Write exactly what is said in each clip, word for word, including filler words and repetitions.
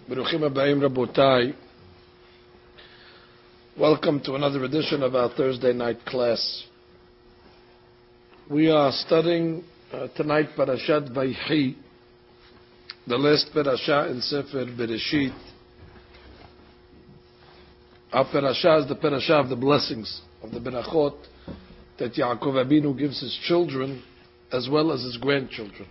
Baruchim Abayim Rabotai. Welcome to another edition of our Thursday night class. We are studying uh, tonight Parashat Vaychi, the last parasha in Sefer Bereshit. Our parasha is the parasha of the blessings, of the berachot that Yaakov Abinu gives his children as well as his grandchildren.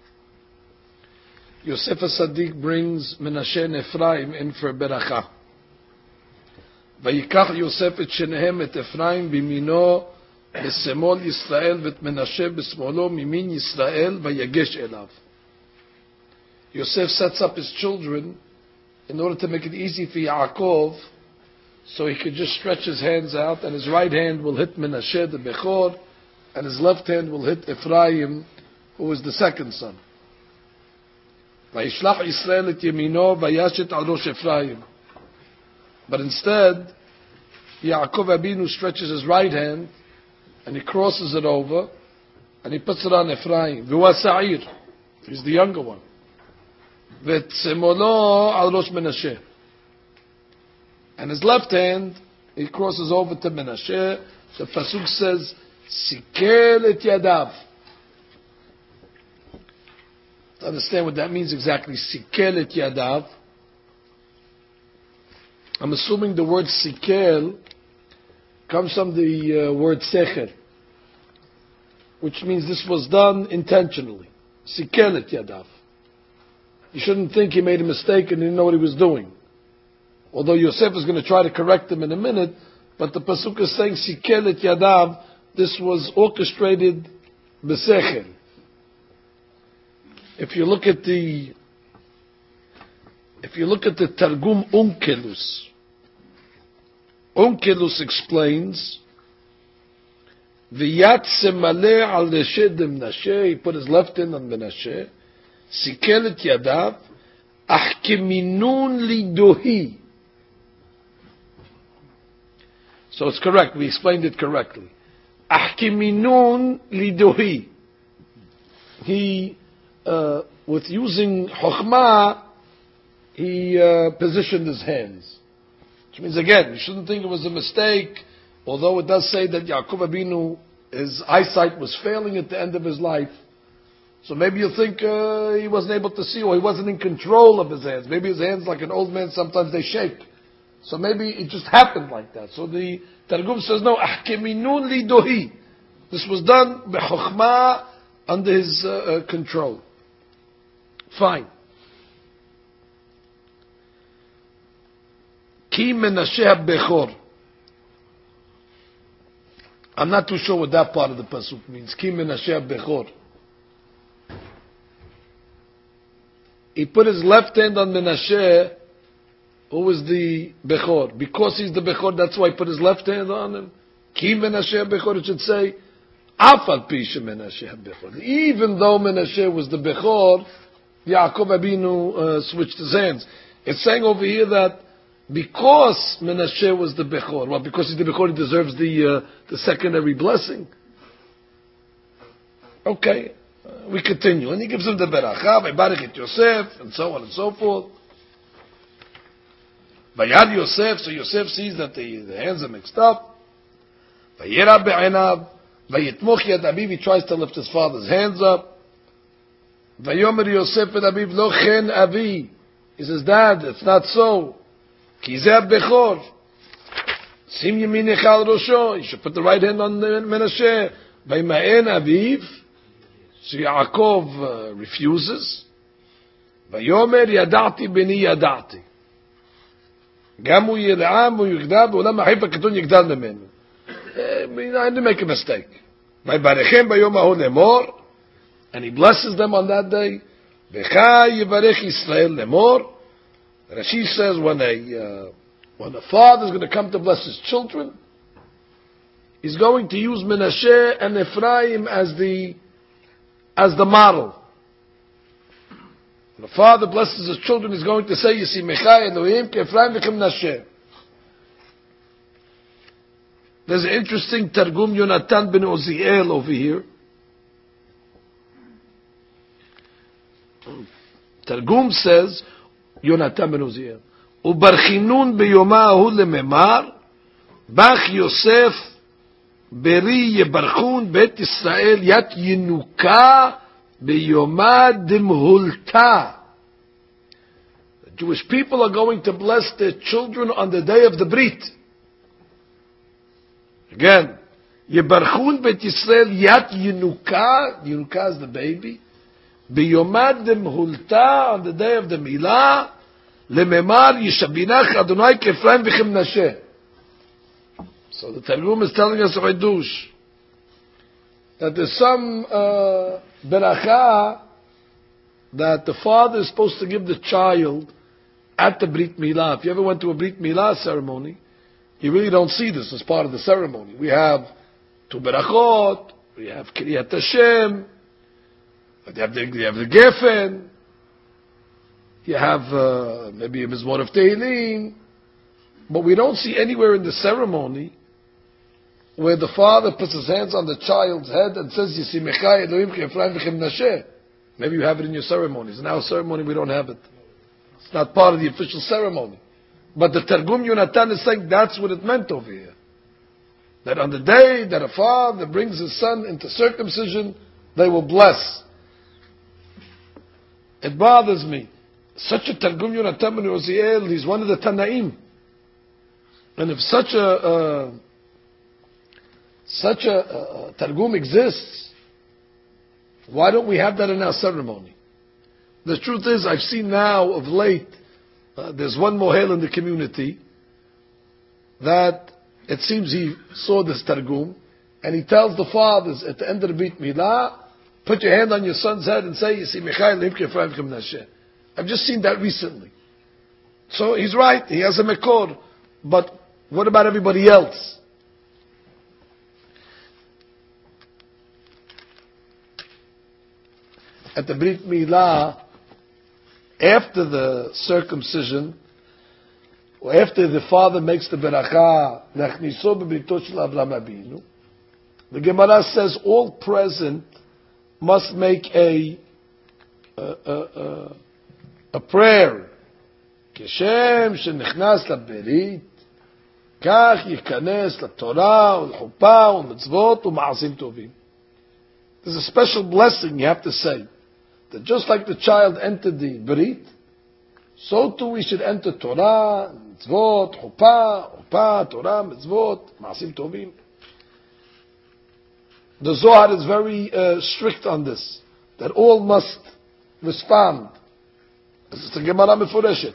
Yosef HaSadik brings Menashe and Ephraim in for beracha. Vayikach Yosef et shenehem et Ephraim bimino besemol Yisrael vet Menashe besmolo mimin Yisrael vayagesh elav. Yosef sets up his children in order to make it easy for Yaakov, so he could just stretch his hands out, and his right hand will hit Menashe the Bechor, and his left hand will hit Ephraim, who is the second son. Vayishlach Yisrael et yemino vayashet al rosh Ephraim. But instead, Yaakov Abinu stretches his right hand and he crosses it over and he puts it on Ephraim. V'huwa sa'ir, he's the younger one. V'tzemolo al rosh Menashe. And his left hand, he crosses over to Menashe. The pasuk says, Sikel et yadav. To understand what that means exactly, Sikel et yadav. I'm assuming the word Sikel comes from the uh, word Secher, which means this was done intentionally. Sikel et yadav. You shouldn't think he made a mistake and didn't know what he was doing. Although Yosef is going to try to correct him in a minute, but the pasuk is saying Sikel et yadav. This was orchestrated b'secher. If you look at the, if you look at the Targum Onkelos, Onkelos explains, V'yatse maleh al Menashe de Menashe, he put his left hand on Menashe, Sikel et yadav, ach keminun lidohi. So it's correct, we explained it correctly. Ach keminun lidohi. He, uh, with using chokhmah, he uh, positioned his hands. Which means, again, you shouldn't think it was a mistake, although it does say that Yaakov Abinu, his eyesight was failing at the end of his life. So maybe you think uh, he wasn't able to see, or he wasn't in control of his hands. Maybe his hands, like an old man, sometimes they shake. So maybe it just happened like that. So the Targum says, no, ahkeminun lidohi. This was done b'chokhmah, under his uh, uh, control. Fine. Ki Menashe ha-Bechor. I'm not too sure what that part of the pasuk means. Ki Menashe ha-Bechor. He put his left hand on Menashe, who was the Bechor. Because he's the Bechor, that's why he put his left hand on him. Ki Menashe ha-Bechor, it should say, Afal Pisha Menashe ha-Bechor. Even though Menashe was the Bechor, Yaakov Abinu uh, switched his hands. It's saying over here that because Menashe was the Bechor, well, because he's the Bechor, he deserves the uh, the secondary blessing. Okay, uh, we continue. And he gives him the Beracha, Vaybarech et Yosef, and so on and so forth. Vayad Yosef, so Yosef sees that the, the hands are mixed up. Vayera be'enav, Vayitmoch yad aviv, he tries to lift his father's hands up. Vayomer Yosef et aviv, lo chen avi. He says, Dad, it's not so. Ki zeh bechor. Sim yeminecha al rosho. You should put the right hand on Menashe. Vaymaen aviv. So Yaakov uh, refuses. Vayomer yadati beni yadati. Gam hu yir'am hu yigdal, v'olam ha'chif ha'keton yigdal memenu. I didn't make a mistake. Vaybarechem bayom hahu lemor. And he blesses them on that day. V'cha yivarech Yisrael lemor. Rashi says when a uh, when a father is going to come to bless his children, he's going to use Menashe and Ephraim as the as the model. When the father blesses his children, he's going to say, Yisimechai Elohim ke Ephraim v'ke Menashe. There's an interesting Targum Yonatan ben Oziel over here. Targum says, Yonatan ben Uziel. Ubarchinun beyomahu lememar, bach Yosef beri yebarchun bet Yisrael yat yinuka beyomad dimhulta. The Jewish people are going to bless their children on the day of the Brit. Again, yebarchun bet Yisrael yat yinuka, yinuka is the baby, beyomad dimhulta, on the day of the Milah, lememar yishabinach Adonai kefraim v'chem Nashe. So the Targum is telling us a Chidush, that there's some uh, beracha that the father is supposed to give the child at the Brit Milah. If you ever went to a Brit Milah ceremony, you really don't see this as part of the ceremony. We have two berachot, we have Kriyat Hashem, you have the, you have the Gefen, you have uh, maybe a Mizmor of Tehillim, but we don't see anywhere in the ceremony where the father puts his hands on the child's head and says, Yisimechai Elohim Ephraim v'chem Nashe. Maybe you have it in your ceremonies. In our ceremony we don't have it. It's not part of the official ceremony. But the Targum Yonatan is saying that's what it meant over here. That on the day that a father brings his son into circumcision, they will bless. It bothers me. Such a Targum Yonatan ben Uziel, he's one of the Tanaim. And if such a uh, such a uh, Targum exists, why don't we have that in our ceremony? The truth is, I've seen now of late, uh, there's one Mohel in the community that it seems he saw this Targum, and he tells the fathers at the end of the Brit Milah, put your hand on your son's head and say, Yisimechai Elohim Ephraim v'chem Nashe. I've just seen that recently. So he's right, he has a Mekor, but what about everybody else? At the Brit Milah, after the circumcision, or after the father makes the beracha, Nachniso b'brito shel Avraham Avinu, the Gemara says all present must make a a, a, a, a prayer. Keshem shenichnas laberit, kach yikanes laTorah u'lchuppah u'mitzvot u'ma'asim tovim. There's a special blessing you have to say. That just like the child entered the Brit, so too we should enter Torah, Mitzvot, Chuppah, Chuppah, Torah, Mitzvot, Ma'asim Tovim. The Zohar is very uh, strict on this, that all must respond. This is the Gemara Mefureshet.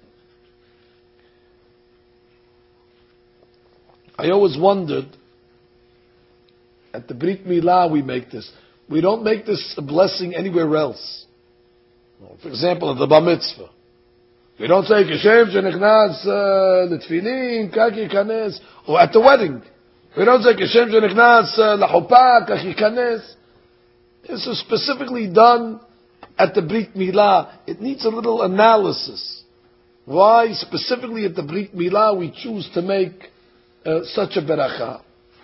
I always wondered, at the Brit Milah we make this. We don't make this a blessing anywhere else. For example, at the Bar Mitzvah. We don't say, Keshem shenichnas l'tfilin, kach yikanes. Or at the wedding. We don't say, Keshem shenichnas l'chuppah, kach yikanes. This is specifically done at the Brit Milah. It needs a little analysis. Why specifically at the Brit Milah we choose to make uh, such a beracha?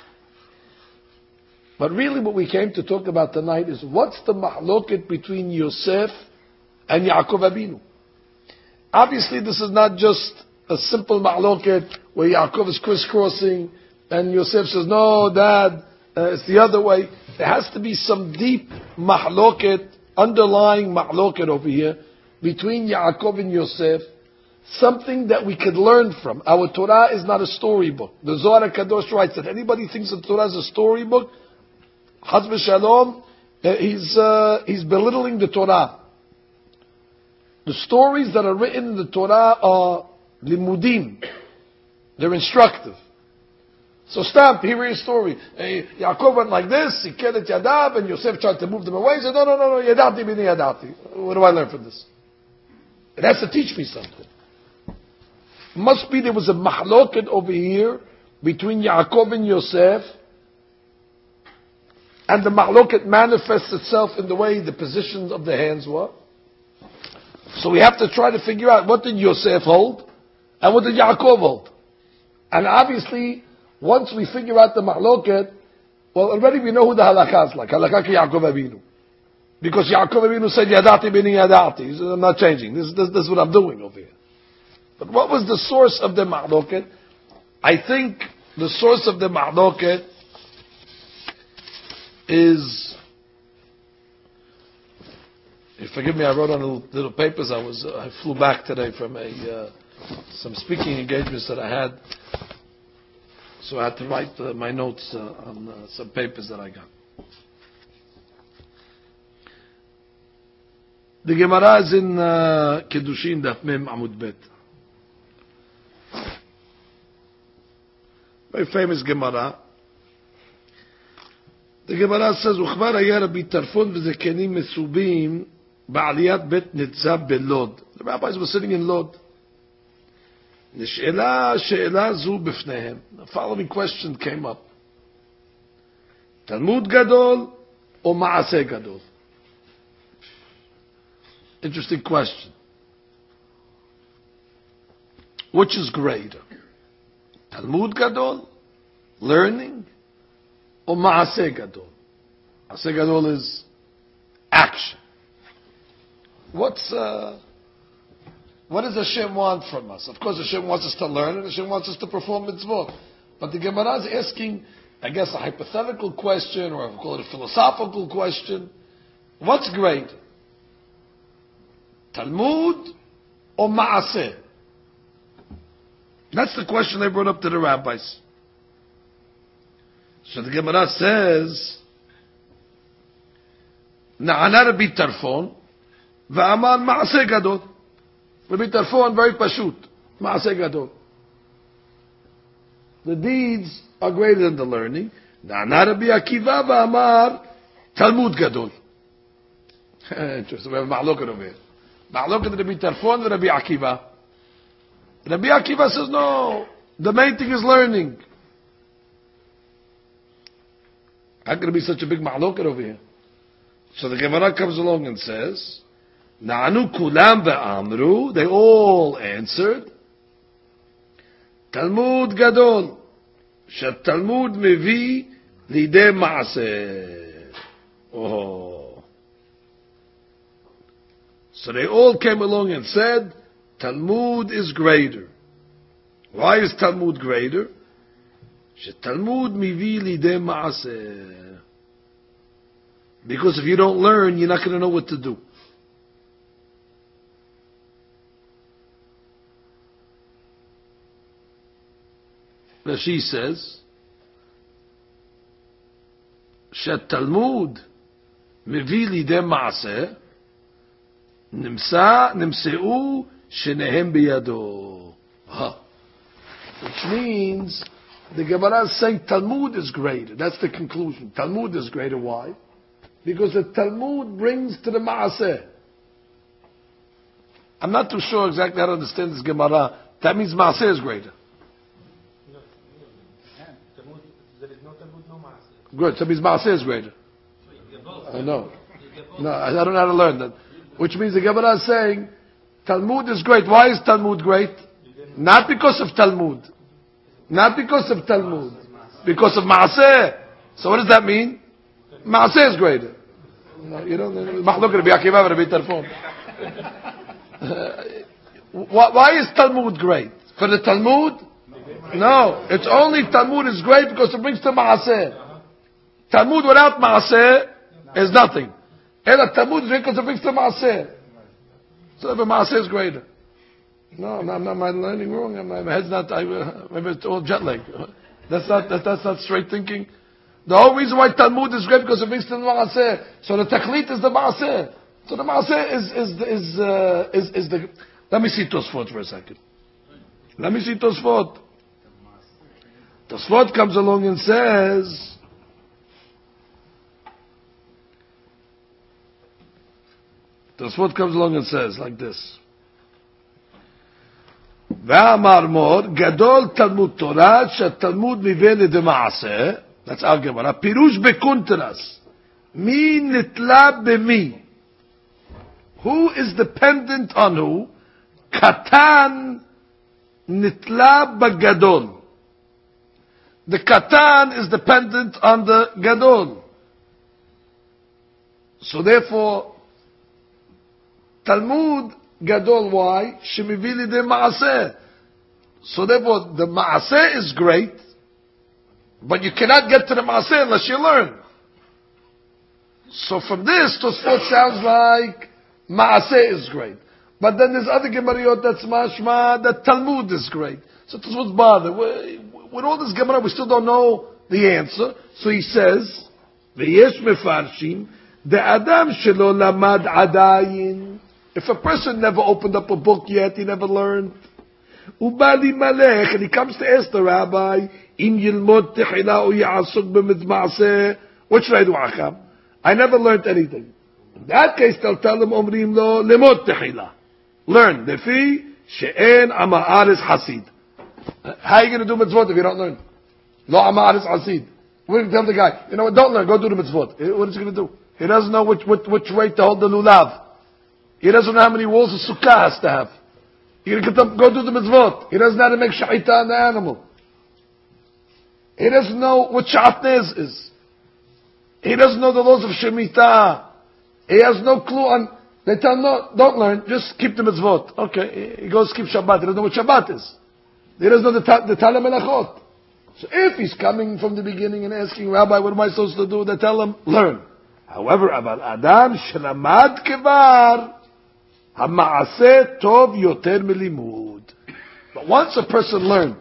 But really what we came to talk about tonight is what's the mahloket between Yosef and Yaakov Avinu. Obviously this is not just a simple mahloket where Yaakov is crisscrossing and Yosef says, no, Dad, uh, it's the other way. There has to be some deep mahloket, underlying mahloket over here between Yaakov and Yosef, something that we could learn from. Our Torah is not a storybook. The Zohar HaKadosh writes that anybody thinks the Torah is a storybook, Chaz v'shalom, he's, uh, he's belittling the Torah. The stories that are written in the Torah are limudim. They're instructive. So stop, here is a story. Hey, Yaakov went like this, he killed Yadav, and Yosef tried to move them away. He said, no, no, no, no, Yadati b'nei Yadati. What do I learn from this? It has to teach me something. Must be there was a mahloket over here between Yaakov and Yosef, and the mahloket manifests itself in the way the positions of the hands were. So we have to try to figure out what did Yosef hold and what did Yaakov hold. And obviously, once we figure out the mahloket, well, already we know who the halakha is like. Halakha ki Yaakov Avinu. Because Yaakov Avinu said, Yadati bini Yadati. He said, I'm not changing. This, this, this is what I'm doing over here. But what was the source of the Ma'loket? I think the source of the Ma'loket is, if forgive me, I wrote on little, little papers. I was, uh, I flew back today from a, uh, some speaking engagements that I had. So I had to write uh, my notes uh, on uh, some papers that I got. The Gemara is in uh, Kedushin Daf Mem Amud Bet. Very famous Gemara. The Gemara says, "Uchvar haya Rabbi Tarfon v'zekenim mesubim ba'aliyat Bet Nitzab belod." The rabbis were sitting in Lod. Nish'ela she'ela zu b'fnehem. The following question came up: Talmud Gadol or Ma'aseh Gadol? Interesting question. Which is greater? Talmud Gadol, learning, or Ma'aseh Gadol? Ma'aseh Gadol is action. What's uh, what does Hashem want from us? Of course, Hashem wants us to learn, and Hashem wants us to perform mitzvot. But the Gemara is asking, I guess, a hypothetical question, or I'll call it a philosophical question. What's greater? Talmud or Ma'aseh? That's the question they brought up to the rabbis. So the Gemara says, Na'ana Rabbi Tarfon, V'amar Ma'aseh Gadol. Rabbi Tarfon, very pashut. Ma'aseh Gadol. The deeds are greater than the learning. Na'ana Rabbi Akiva, V'amar Talmud Gadol. Interesting, we have Ma'loket over here. Ma'loket Rabbi Tarfon and Rabbi Akiva. Rabbi Akiva says, no, the main thing is learning. How can it be such a big ma'loket over here? So the Gemara comes along and says, Na'anu kulam ve'amru, they all answered, Talmud Gadol, Shat Talmud mevi lidei ma'aseh. Oh. So they all came along and said, Talmud is greater. Why is Talmud greater? Talmud mivi lidei ma'aseh. Because if you don't learn, you're not going to know what to do. Rashi says, Talmud mivi lidei ma'aseh. Nimsa nimseu shenehem biyado. Which means the Gemara is saying Talmud is greater. That's the conclusion. Talmud is greater. Why? Because the Talmud brings to the Ma'aseh. I'm not too sure exactly how to understand this Gemara. That means Ma'aseh is greater. Good. So it means Ma'aseh is greater. I know. No, I don't know how to learn that. Which means the Gemara is saying Talmud is great. Why is Talmud great? Not because of Talmud. Not because of Talmud. Because of Ma'aseh. So what does that mean? Ma'aseh is greater. No, you don't Ma'loket Rabbi Akiva Rabbi Tarfon. Why is Talmud great? For the Talmud? No. It's only Talmud is great because it brings to Ma'aseh. Talmud without Ma'aseh is nothing. Ela Talmud is great because it brings to Ma'aseh. So the Ma'aseh is greater. No, I'm not, I'm not my learning wrong. I'm, my head's not, I, uh, maybe it's all jet lag. That's not, that, that's not straight thinking. The whole reason why Talmud is great because it brings to the Ma'aseh. So the Tachlit is the Ma'aseh. So the Ma'aseh is, is, is, uh, is, is the, let me see Tosfot for a second. Let me see Tosfot. Tosfot comes along and says, Tosfot comes along and says like this. Ve'amar mor, gadol Talmud Torah, she'Talmud miveh lidei ma'aseh. That's our Gemara. Pirush bekuntras. Mi nitla b'mi. Who is dependent on who? Katan nitla b'gadol. The katan is dependent on the gadol. So therefore, Talmud Gadol, why? Shemivili de Maaseh. So therefore, the Maaseh is great, but you cannot get to the Maaseh unless you learn. So from this, Tosfot sounds like Maaseh is great. But then there's other Gemariot that's mashma that Talmud is great. So Tosfot's bother. With all this Gemara, we still don't know the answer. So he says, V'yesh mefarshim, the Adam shelo lamad adayin. If a person never opened up a book yet, he never learned. Ubali malech, and he comes to ask the rabbi, Im yilmod techila u ya'asuk b'mitzma'aseh. What should I do, Acham? I never learned anything. In that case, they'll tell him, Omrim lo, limod techila. Learn. Lefi, she'en ama'aris hasid. How are you going to do mitzvot if you don't learn? Lo ama'aris hasid. We're going to tell the guy, you know what, don't learn, go do the mitzvot. What is he going to do? He doesn't know which, which, which way to hold the lulav. He doesn't know how many walls a sukkah has to have. You're going to go do the mitzvot. He doesn't know how to make shahita on the animal. He doesn't know what shatnez is. He doesn't know the laws of shemitah. He has no clue on. They tell him, no, don't learn, just keep the mitzvot. Okay, he goes keep Shabbat. He doesn't know what Shabbat is. He doesn't know the, ta- the Tala Melachot. So if he's coming from the beginning and asking, Rabbi, what am I supposed to do? They tell him, learn. However, Aval Adam Shlamad Kevar Hama'aseh Tov Yoter Milimud. But once a person learned,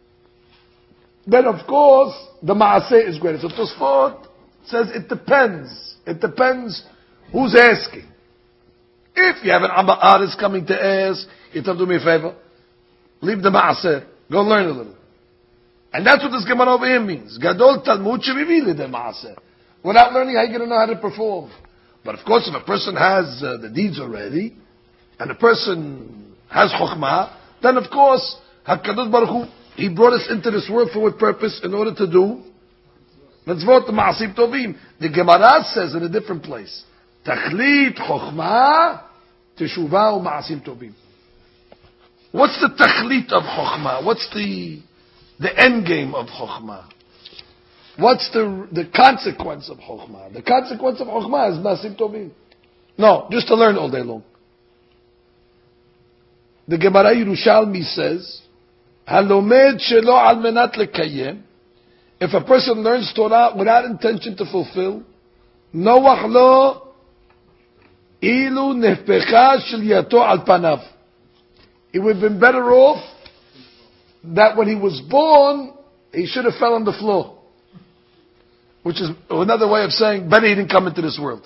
then of course the Ma'aseh is greater. So Tosfot says it depends. It depends who's asking. If you have an Amma'aris coming to ask, you tell him, do me a favor, leave the Ma'aseh, go learn a little. And that's what this Gemara over here means. Gadol Talmud Shemivili de Ma'aseh. Without learning, how are you going to know how to perform? But of course, if a person has uh, the deeds already, and a person has Chokhmah, then of course, HaKadosh Baruch Hu, He brought us into this world for what purpose? In order to do mitzvot ma'asim tovim. The Gemara says in a different place, Tachlit Chokhmah Teshuvah u'ma'asim tovim. What's the tachlit of Chokhmah? What's the the end game of Chokhmah? What's the the consequence of Chokhmah? The consequence of Chokhmah is ma'asim tovim. No, just to learn all day long. The Gemara Yerushalmi says, Halomed shelo al menat lekayem. If a person learns Torah without intention to fulfill, Noach lo ilu nefpecha shel yato al panav. It would have been better off that when he was born, he should have fell on the floor. Which is another way of saying, better he didn't come into this world.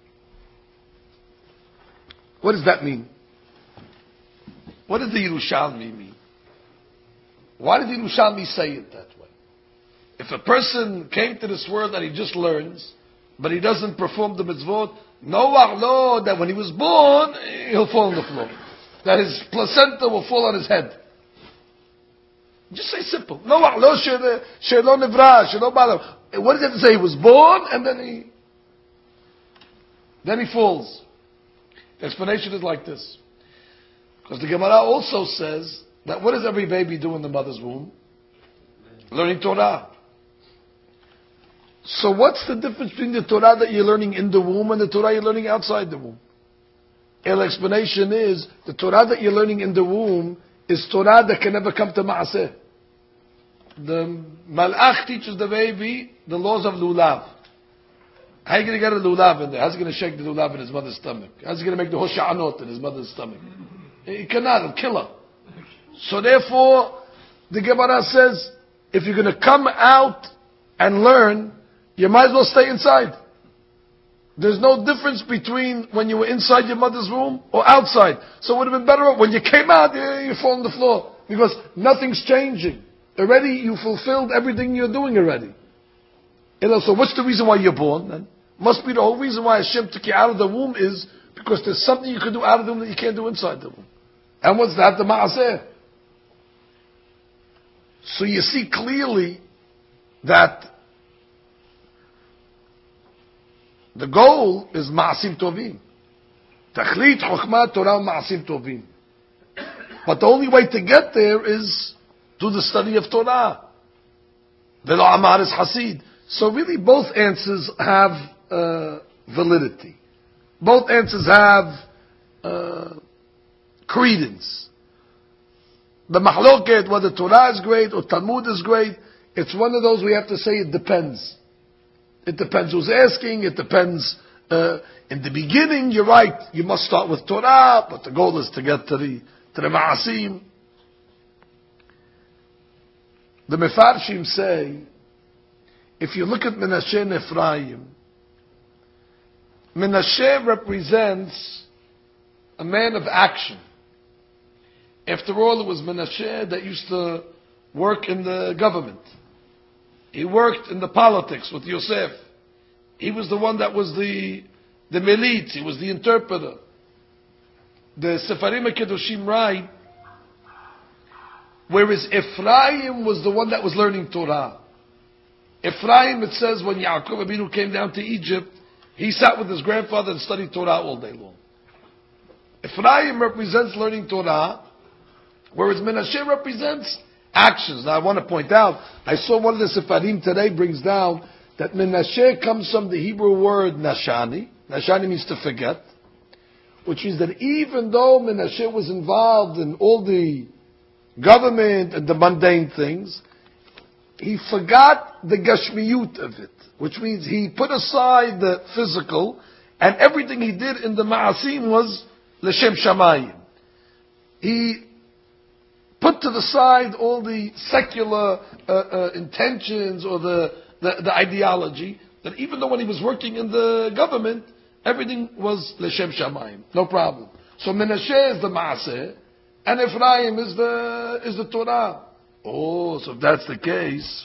What does that mean? What does the Yerushalmi mean? Why did the Yerushalmi say it that way? If a person came to this world and he just learns, but he doesn't perform the mitzvot, Noach lo, that when he was born, he'll fall on the floor. That his placenta will fall on his head. Just say simple. Noach lo shelo nevra, shelo bala. What does it say? He was born and then he, then he falls. The explanation is like this. Because the Gemara also says that what does every baby do in the mother's womb? Learning Torah. So what's the difference between the Torah that you're learning in the womb and the Torah you're learning outside the womb? And the explanation is, the Torah that you're learning in the womb is Torah that can never come to Ma'aseh. The Malach teaches the baby the laws of Lulav. How are you going to get a Lulav in there? How's he going to shake the Lulav in his mother's stomach? How's he going to make the Hosha'anot in his mother's stomach? He cannot, he'll kill her. So therefore, the Gemara says, if you're going to come out and learn, you might as well stay inside. There's no difference between when you were inside your mother's womb or outside. So it would have been better when you came out, you, you fall on the floor. Because nothing's changing. Already you fulfilled everything you're doing already. You know, so what's the reason why you're born then? Must be the whole reason why Hashem took you out of the womb is because there's something you can do out of the womb that you can't do inside the womb. And what's that? The Ma'aseh. So you see clearly that the goal is Ma'asim Tovim. Tachlit Chokhmah Torah Ma'asim Tovim. But the only way to get there is to the study of Torah. Velo Amaris Hasid. So really both answers have uh, validity. Both answers have uh, credence. The mahloket, whether Torah is great or Talmud is great, it's one of those we have to say it depends. It depends who's asking, it depends. Uh, in the beginning, you're right, you must start with Torah, but the goal is to get to the, to the Ma'asim. The Mefarshim say, if you look at Menashe and Ephraim, Menashe represents a man of action. After all, it was Menashe that used to work in the government. He worked in the politics with Yosef. He was the one that was the the melitz. He was the interpreter. The Sefarim HaKedoshim write, whereas Ephraim was the one that was learning Torah. Ephraim, it says, when Yaakov Abinu came down to Egypt, he sat with his grandfather and studied Torah all day long. Ephraim represents learning Torah, whereas Menashe represents actions. Now I want to point out, I saw one of the Sefarim today brings down that Menashe comes from the Hebrew word Nashani. Nashani means to forget. Which means that even though Menashe was involved in all the government and the mundane things, he forgot the Gashmiyut of it. Which means he put aside the physical, and everything he did in the Ma'asim was L'Shem Shamayim. He put to the side all the secular uh, uh, intentions or the, the, the ideology, that even though when he was working in the government, everything was L'Shem Shamayim. No problem. So Menashe is the Maaseh, and Ephraim is the, is the Torah. Oh, so if that's the case,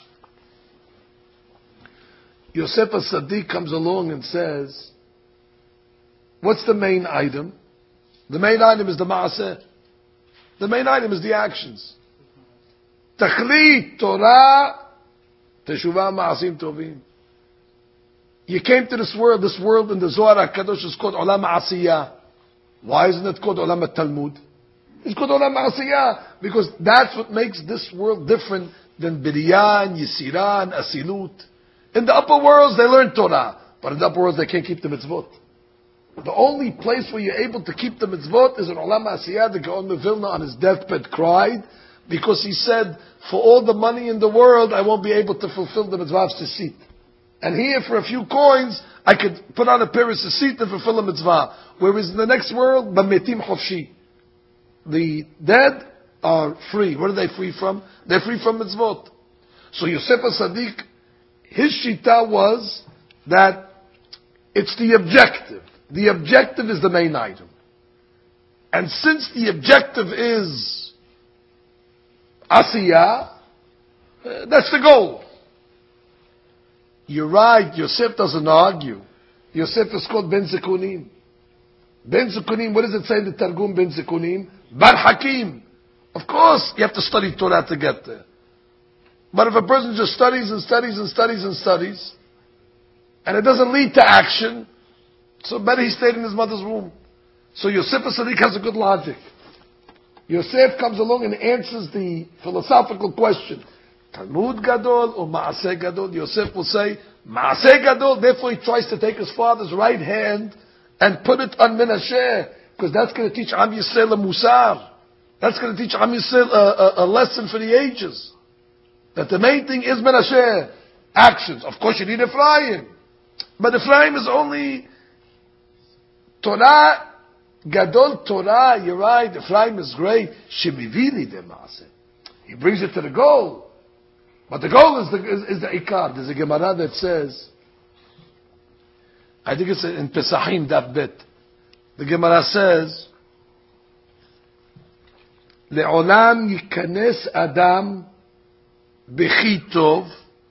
Yosef HaSadiq comes along and says, what's the main item? The main item is the Maaseh. The main item is the actions. Tachlit Torah, Teshuvah Ma'asim Tovim. You came to this world, this world in the Zohar HaKadosh is called Olam Asiyah. Why isn't it called Olam Talmud? It's called Olam Asiyah because that's what makes this world different than Biriyah and Yisirah and Asilut. In the upper worlds they learn Torah, but in the upper worlds they can't keep the mitzvot. The only place where you're able to keep the mitzvot is in Olam Asiyah. The Gaon of Vilna on his deathbed cried because he said, for all the money in the world, I won't be able to fulfill the mitzvahs to seat. And here, for a few coins, I could put on a paris to seat and fulfill a mitzvah. Whereas in the next world, Bametim Chofshi. The dead are free. What are they free from? They're free from mitzvot. So Yosef HaSadiq, his shita was that it's the objective. The objective is the main item. And since the objective is Asiyah, uh, that's the goal. You're right, Yosef doesn't argue. Yosef is called Ben Zikunim. Ben Zikunim, what does it say in the Targum Ben Zikunim? Bar Hakim. Of course, you have to study Torah to get there. But if a person just studies and studies and studies and studies, and it doesn't lead to action, so better he stayed in his mother's womb. So Yosef HaSadiq has a good logic. Yosef comes along and answers the philosophical question. Talmud Gadol or Maaseh Gadol? Yosef will say, Maaseh Gadol, therefore he tries to take his father's right hand and put it on Menashe, because that's going to teach Am Yisrael a Musar. That's going to teach Am Yisrael a, a, a lesson for the ages. That the main thing is Menashe, actions. Of course you need Ephraim. But Ephraim is only Torah, Gadol Torah, you're right, Ephraim is great. Shemivili de Maaseh. He brings it to the goal. But the goal is the, is, is the Ikar. There's a Gemara that says, I think it's in Pesachim, that bit. The Gemara says, Le'olam yikanes Adam b'chi tov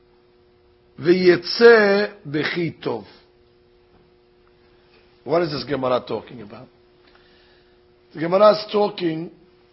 v'yetzeh b'chi tov. What is this Gemara talking about? The Gemara is talking,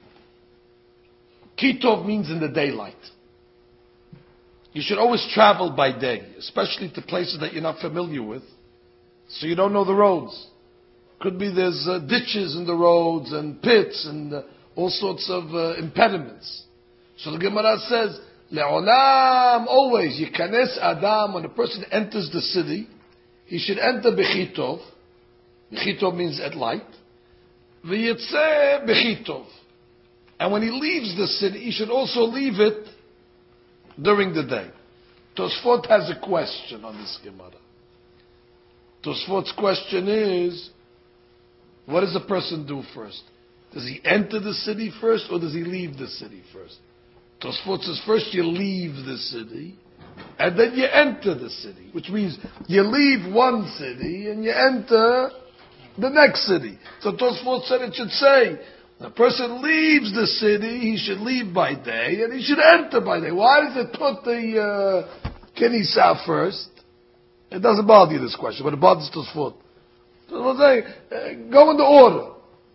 Ki tov means in the daylight. You should always travel by day, especially to places that you're not familiar with, so you don't know the roads. Could be there's uh, ditches in the roads and pits and uh, all sorts of uh, impediments. So the Gemara says, Le'olam, always, Yikanes Adam, when a person enters the city, he should enter Bechitov, Bechitov means at light. V'yitzeh bechitov. And when he leaves the city, he should also leave it during the day. Tosfot has a question on this Gemara. Tosfot's question is, what does a person do first? Does he enter the city first or does he leave the city first? Tosfot says first you leave the city and then you enter the city, which means you leave one city and you enter the next city. So Tosfot said it should say, the person leaves the city, he should leave by day, and he should enter by day. Why does it put the uh, Kenisa first? It doesn't bother you, this question, but it bothers Tosfot. Tosfot say, uh, go in the order.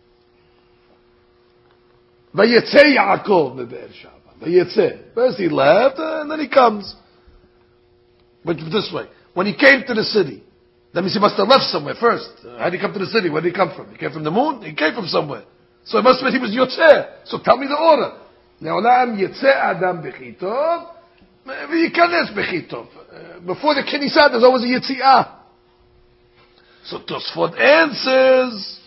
Vayetzeh Yaakov mebe'er Shava. Vayetzeh. First he left, uh, and then he comes. But this way, when he came to the city, that means he must have left somewhere first. Uh, how did he come to the city? Where did he come from? He came from the moon? He came from somewhere. So it must mean he was Yotzeh. So tell me the order. Le'olam Yetzeh Adam Bechitov, v'yikanes Bechitov. Before the Kenisa, there's always a Yetziah. So Tosfot answers,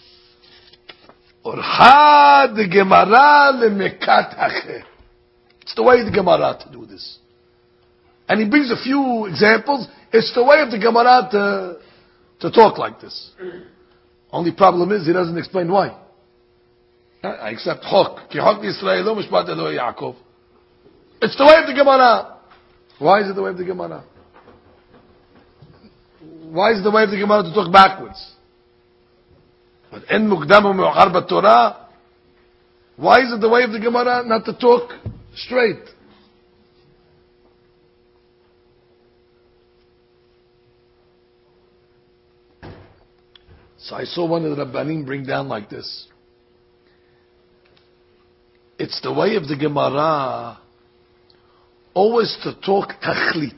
Orcha de Gemara lemekat hacher. It's the way of the Gemara to do this. And he brings a few examples. It's the way of the Gemara to, to talk like this. Only problem is he doesn't explain why. I accept Chok. Ki Chok Yisrael lo mishpat Eloi Yaakov. It's the way of the Gemara. Why is it the way of the Gemara? Why is it the way of the Gemara to talk backwards? But en mukdam u'me'achar b'Torah. Why is it the way of the Gemara not to talk straight? So I saw one of the Rabbanim bring down like this. It's the way of the Gemara always to talk tachlit.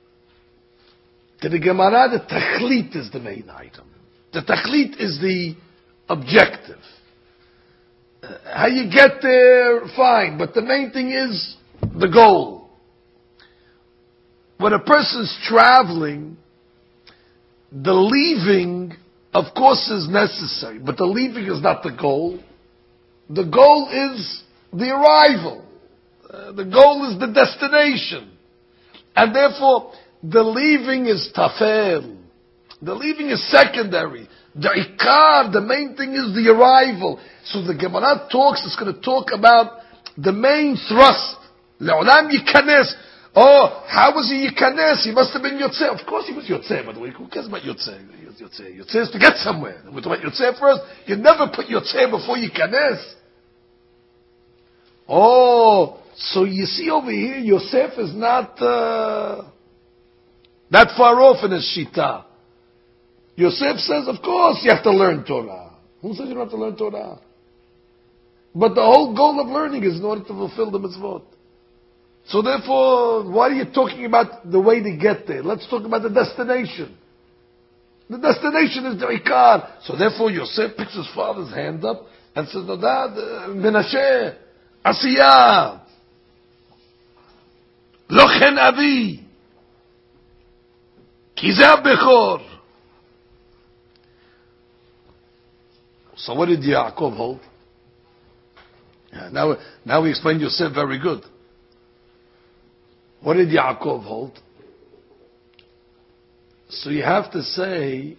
To the Gemara, the tachlit is the main item. The tachlit is the objective. Uh, how you get there, fine, but the main thing is the goal. When a person's traveling, the leaving, of course, is necessary, but the leaving is not the goal. The goal is the arrival. Uh, the goal is the destination. And therefore, the leaving is tafel. The leaving is secondary. The ikar, the main thing is the arrival. So the Gemara talks, it's going to talk about the main thrust. Le'olam yikanes. Oh, how was he yikanes? He must have been yotzeh. Of course he was yotzeh, by the way. Who cares about yotzeh? Yotzeh, yotzeh is to get somewhere. We're talking about yotzeh first. You never put yotzeh before yikanes. Oh, so you see over here, Yosef is not uh, that far off in his shita. Yosef says, of course you have to learn Torah. Who says you don't have to learn Torah? But the whole goal of learning is in order to fulfill the mitzvot. So therefore, why are you talking about the way to get there? Let's talk about the destination. The destination is the ikar. So therefore, Yosef picks his father's hand up and says, no, Dad, Menashe, Asiyah, Lochen Avi, Kizah Bechor. So what did Yaakov hold? Yeah, now, now we explained Yosef very good. What did Yaakov hold? So you have to say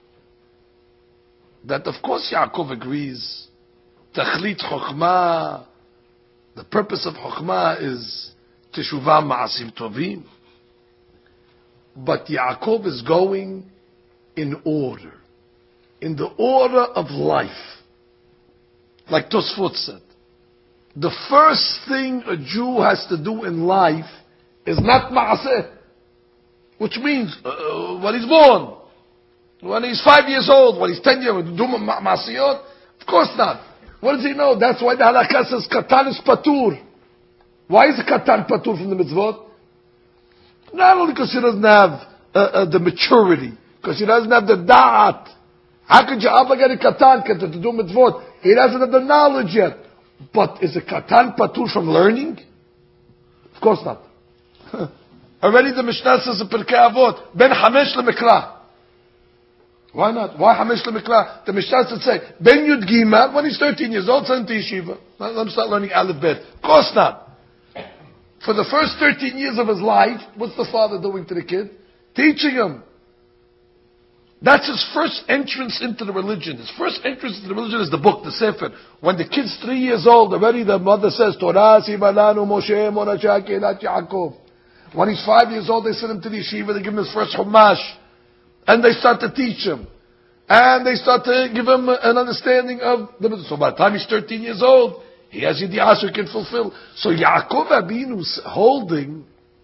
that of course Yaakov agrees. Tachlit Chokhmah, the purpose of Chokhmah is Teshuvah Ma'asim Tovim. But Yaakov is going in order. In the order of life. Like Tosfot said. The first thing a Jew has to do in life is not Ma'aseh. Which means, uh, when he's born. When he's five years old. When he's ten years old. Do Ma'asiyot? Of course not. What does he know? That's why the halakha says Katan is Patur. Why is Katan Patur from the mitzvot? Not only because he doesn't have uh, uh, the maturity. Because he doesn't have the da'at. How could you obligate a Katan to do mitzvot? He doesn't have the knowledge yet. But is a Katan Patur from learning? Of course not. Already the Mishnah says in Pirkei Avot, Ben Hamesh leMikra. Why not? Why Hamish Lemikra? The Mishnah should say, Ben Yud Gimel, when he's thirteen years old, send him to yeshiva. Let him start learning Aleph Bet. Of course not. For the first thirteen years of his life, what's the father doing to the kid? Teaching him. That's his first entrance into the religion. His first entrance into the religion is the book, the Sefer. When the kid's three years old, already the mother says, Torah, Sibalanu, Moshe, Monachah, Kelat, Yaakov. When he's five years old, they send him to the yeshiva, they give him his first Chumash. And they start to teach him. And they start to give him an understanding of the... So by the time he's thirteen years old, he has Yidiyah so he can fulfill. So Yaakov Abinu's holding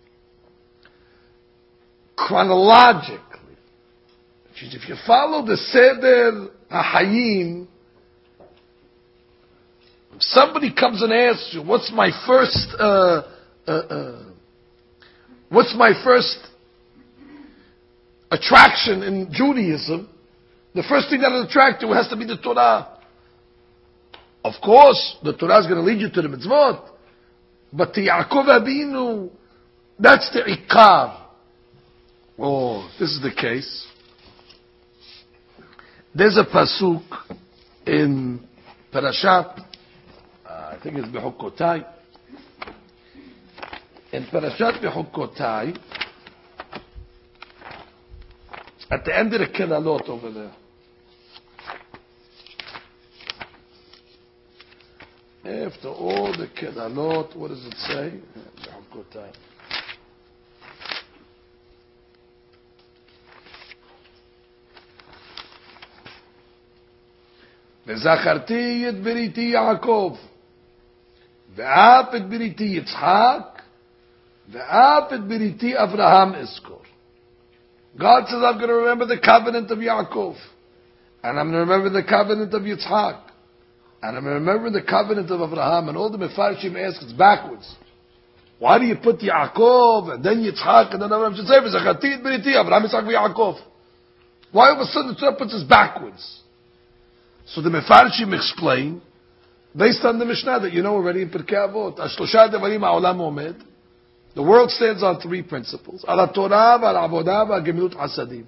chronologically. If you follow the Seder HaHayim, if somebody comes and asks you, what's my first, uh, uh, uh, what's my first attraction in Judaism, the first thing that will attract you has to be the Torah. Of course, the Torah is going to lead you to the mitzvot, but the Yaakov Abinu, that's the Ikar. Oh, this is the case. There's a pasuk in Parashat, uh, I think it's Bechukotai. In Parashat Bechukotai, at the end of the Kelalot over there. After all the Kelalot, what does it say? Bechukotai. וזכרתי את בריתי יעקב, ואף את בריתי יצחק, ואף את בריתי אברהם אזכור. God says, I'm going to remember the covenant of Yaakov, and I'm going to remember the covenant of Yitzhak, and I'm going to remember the covenant of Abraham. And all the Mefarshim ask, it's backwards. Why do you put Yaakov, and then Yitzhak, and then Abraham? Should say, וזכרתי את בריתי, Abraham, Yitzhak, ויעקב. Why all of a sudden the Torah puts us backwards? So the Mefarshim explain, based on the Mishnah that you know already in Pirkei Avot, Ashlosha Devarim Ha'olam Omed, the world stands on three principles: Ala Torah, Ala Avodah, Ala Gemilut Hasadim.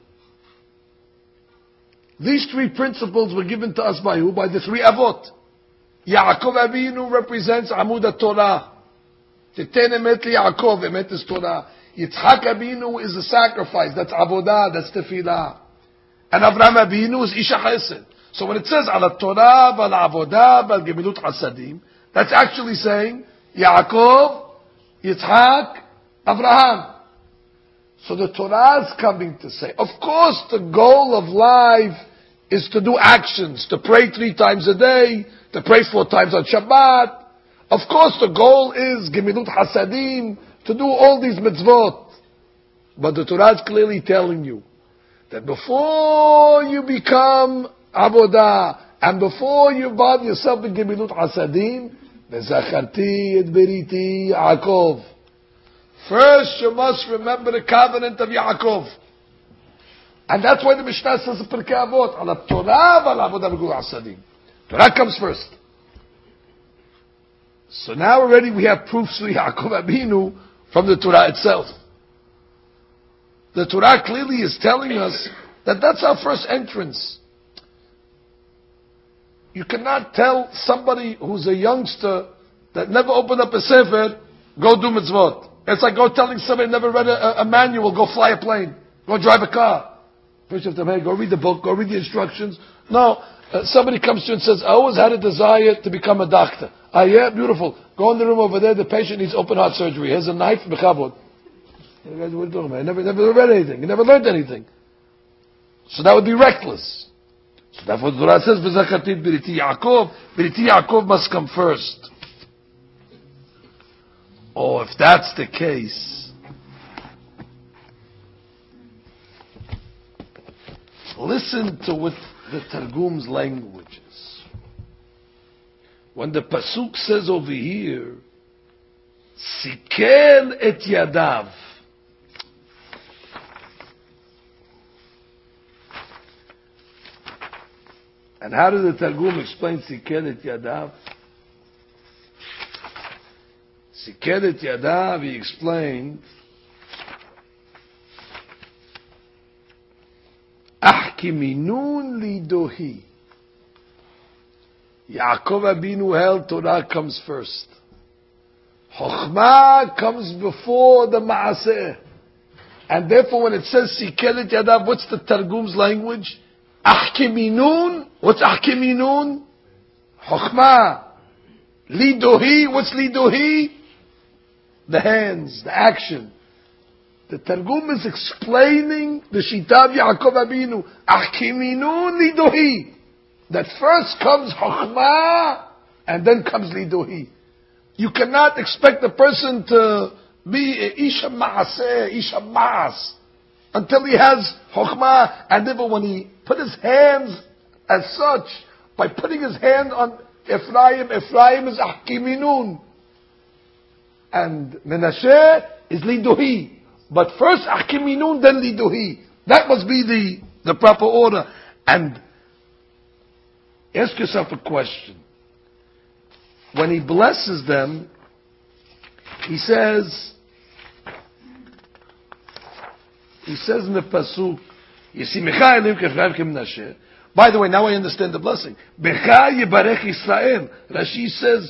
These three principles were given to us by who? By the three Avot. Yaakov Avinu represents Amud Torah. Titen emet li Yaakov, emet is Torah. Yitzhak Avinu is a sacrifice, that's Avodah, that's Tefillah. And Avraham Avinu is Isha Chesed. So when it says Ala Torah, Ala Avodah, Ala Gemilut Hasadim, that's actually saying Yaakov, Yitzhak, Abraham. So the Torah is coming to say, of course the goal of life is to do actions, to pray three times a day, to pray four times on Shabbat. Of course the goal is Gemilut Hasadim, to do all these mitzvot. But the Torah is clearly telling you that before you become Avodah, and before you involve yourself in Gemilut Hasadim, V'zacharti et beriti Yaakov. First you must remember the covenant of Yaakov. And that's why the Mishnah says in Pirkei Avot, Ala Torah v'ala Avodah v'Gemilut Hasadim. Torah comes first. So now already we have proofs for Yaakov Abinu from the Torah itself. The Torah clearly is telling us that that's our first entrance. You cannot tell somebody who's a youngster that never opened up a sefer, go do mitzvot. It's like go telling somebody who never read a, a manual, go fly a plane, go drive a car. First you have to hey, go read the book, go read the instructions. No, uh, somebody comes to you and says, I always had a desire to become a doctor. Ah, yeah, beautiful. Go in the room over there, the patient needs open heart surgery. Here's a knife, mechabod. What are you doing, man? I never, never read anything. You never learned anything. So that would be reckless. So therefore the Torah says, V'zachatit Biriti Yaakov. Biriti Yaakov must come first. Oh, if that's the case, listen to what the Targum's language is. When the Pasuk says over here, Sikel et Yadav. And how does the Targum explain Sikel et Yadav? Sikel et Yadav, he explained, Achkiminun lidohi. Yaakov Abinu held Torah comes first. Chokhmah comes before the Maaseh. And therefore when it says Sikelet Yadav, what's the Targum's language? Achkiminun. What's Achkiminun? Chokhmah. Lidohi. What's Lidohi? The hands, the action. The Targum is explaining the Shitav Yaakov Abinu. Achkiminun lidohi. That first comes Chokhmah, and then comes lidohi. You cannot expect a person to be a Isha Ma'aseh, Isha Ma'as, until he has Chokhmah. And even when he put his hands as such, by putting his hand on Ephraim, Ephraim is Achkiminun. And Menashe is lidohi. But first Achkiminun, then lidohi. That must be the, the proper order. And ask yourself a question. When he blesses them, he says, he says in the pasuk, Yisimecha Elohim k'Ephraim k'Menashe. By the way, now I understand the blessing. Becha yibarech Yisrael. Rashi says,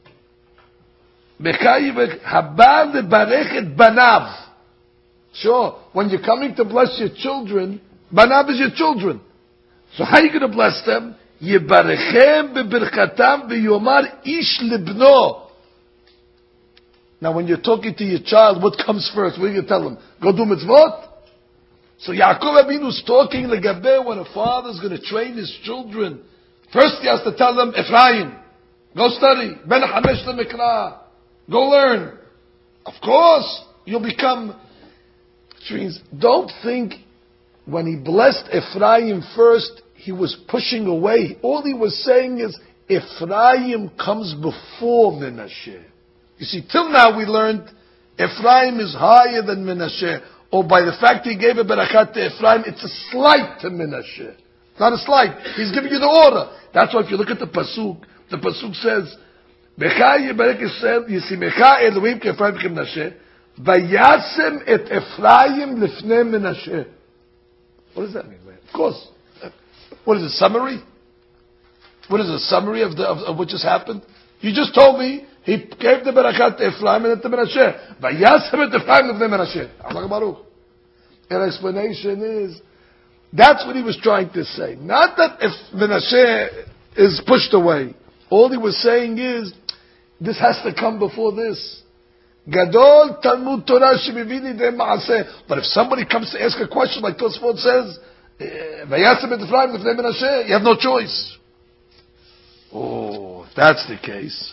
Becha yibarech haba lebarech et banav. Sure, when you're coming to bless your children, banav is your children. So how are you going to bless them? Yibarechem bebirchatam v'yomar ish libno. Now when you're talking to your child, what comes first? What are you going to tell them? Go do mitzvot? So Yaakov Abinu is talking legabe when a father is going to train his children. First he has to tell them, Ephraim, go study. Ben hamesh lemikra. Go learn. Of course, you'll become... Which means, don't think when he blessed Ephraim first, he was pushing away. All he was saying is, Ephraim comes before Menashe. You see, till now we learned, Ephraim is higher than Menashe. Or by the fact he gave a barakah to Ephraim, it's a slight to Menashe. Not a slight. He's giving you the order. That's why if you look at the pasuk, the pasuk says, Becha yibarek Yisrael, Yisimecha Elohim k'Ephraim k'Menashe, Vayasem et Ephraim lifnei Menashe. What does that mean? Of course. What is a summary? What is a summary of, the, of, of what just happened? You just told me he gave the barakah to Ephraim and to Menashe. Vayasem et Ephraim lifnei Menashe. Allah Baruch. An explanation is, that's what he was trying to say. Not that if Menashe is pushed away. All he was saying is, this has to come before this. Gadol Talmud Torah shemivini de maaseh. But if somebody comes to ask a question like Tosfot says, Vayasem et Ephraim lifnei Menashe, you have no choice. Oh, if that's the case,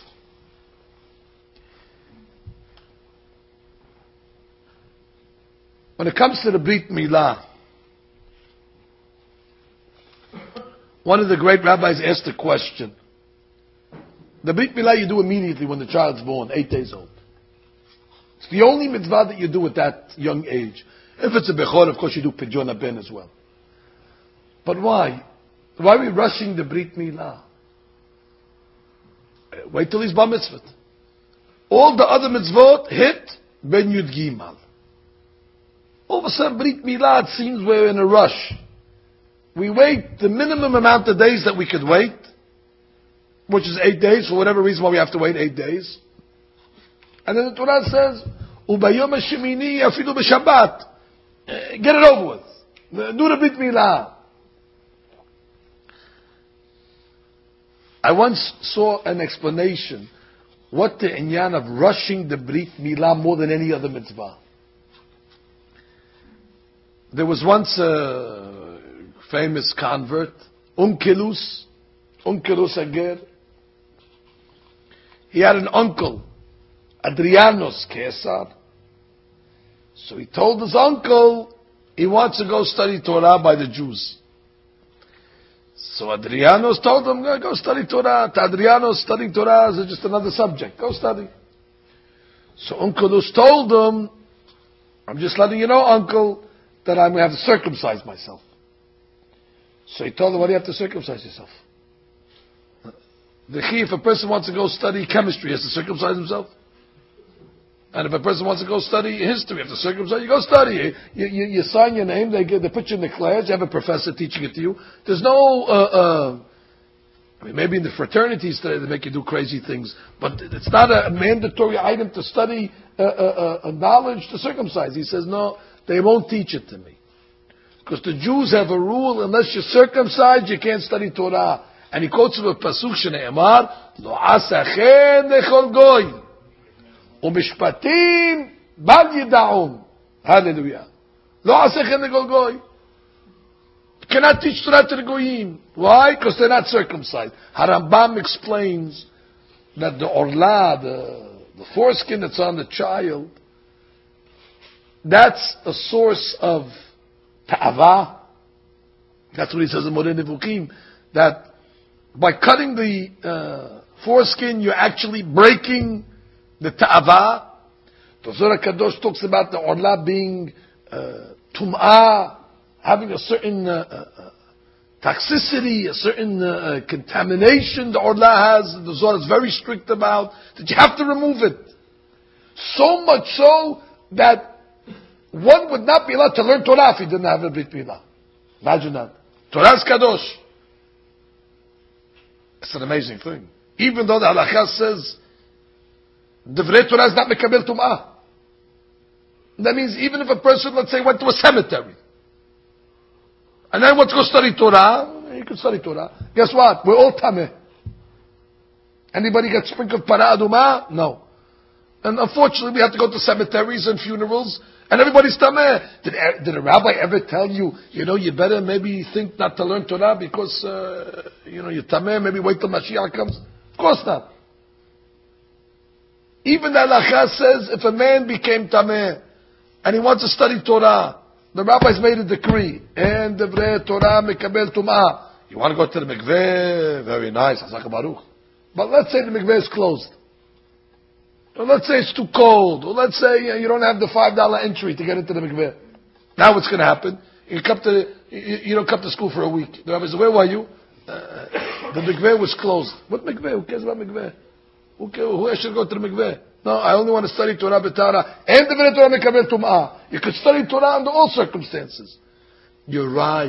when it comes to the Brit Milah, one of the great rabbis asked a question. The Brit Milah you do immediately when the child's born, eight days old. It's the only mitzvah that you do at that young age. If it's a Bechor, of course you do Pidyon Ben as well. But why? Why are we rushing the Brit Milah? Wait till he's Bar Mitzvah. All the other mitzvot hit Ben Yud Gimal. All of a sudden, Brit Milah, it seems we're in a rush. We wait the minimum amount of days that we could wait, which is eight days, for whatever reason why we have to wait eight days. And then the Torah says, Ubayom hashemini afilu b'Shabbat. Get it over with. Do the Brit Milah. I once saw an explanation, what the inyan of rushing the Brit Milah more than any other mitzvah. There was once a famous convert, Onkelos, Onkelos Ager. He had an uncle, Adrianos Kesar. So he told his uncle he wants to go study Torah by the Jews. So Adrianos told him, go study Torah. To Adrianos, studying Torah is just another subject. Go study. So Onkelos told him, I'm just letting you know, uncle, that I'm going to have to circumcise myself. So he told him, why do you have to circumcise yourself? The key, if a person wants to go study chemistry, he has to circumcise himself. And if a person wants to go study history of the circumcision, you go study. You, you, you sign your name, they, get, they put you in the class, you have a professor teaching it to you. There's no, uh, uh, I mean, maybe in the fraternities today they make you do crazy things, but it's not a mandatory item to study uh, uh, uh, knowledge to circumcise. He says, no, they won't teach it to me. Because the Jews have a rule, unless you're circumcised, you can't study Torah. And he quotes from a pasuk shene'emar, Lo asachen lechol goy, u'mishpatim bal yida'um. Hallelujah. Lo asachen lechol goy. You cannot teach Torah to the goyim. Why? Because they're not circumcised. Harambam explains that the orla, the, the foreskin that's on the child, that's a source of ta'ava. That's what he says in Moreh Nevuchim, that by cutting the uh, foreskin, you're actually breaking the ta'ava. The Zohar Kadosh talks about the orla being uh, tum'ah, having a certain uh, uh, toxicity, a certain uh, contamination the orla has. The Zohar is very strict about that you have to remove it. So much so that one would not be allowed to learn Torah if he didn't have a Brit Milah. Imagine that. Torah's Kadosh. It's an amazing thing. Even though the halakha says Divrei Torah is not mekabel tum'ah. That means even if a person, let's say, went to a cemetery and then wants to go study Torah, he could study Torah. Guess what? We're all tameh. Anybody get sprinkled para aduma? No. And unfortunately, we have to go to cemeteries and funerals, and everybody's tameh. Did, did a rabbi ever tell you, you know, you better maybe think not to learn Torah because, uh, you know, you're tameh, maybe wait till Mashiach comes? Of course not. Even the halakha says, if a man became tameh, and he wants to study Torah, the rabbis made a decree, and Divrei Torah mekabel tum'ah. You want to go to the mikveh? Very nice, Hazak Baruch. But let's say the mikveh is closed. Or let's say it's too cold. Or let's say you don't have the five dollar entry to get into the mikveh. Now what's going to happen? You come to you, you don't come to school for a week. The rabbi says, "Where were you?" Uh, the mikveh was closed. What mikveh? Who cares about mikveh? Who cares? Who should go to the mikveh? No, I only want to study Torah b'tara and the Torah mekabel tum'ah. You could study Torah under all circumstances. You're right.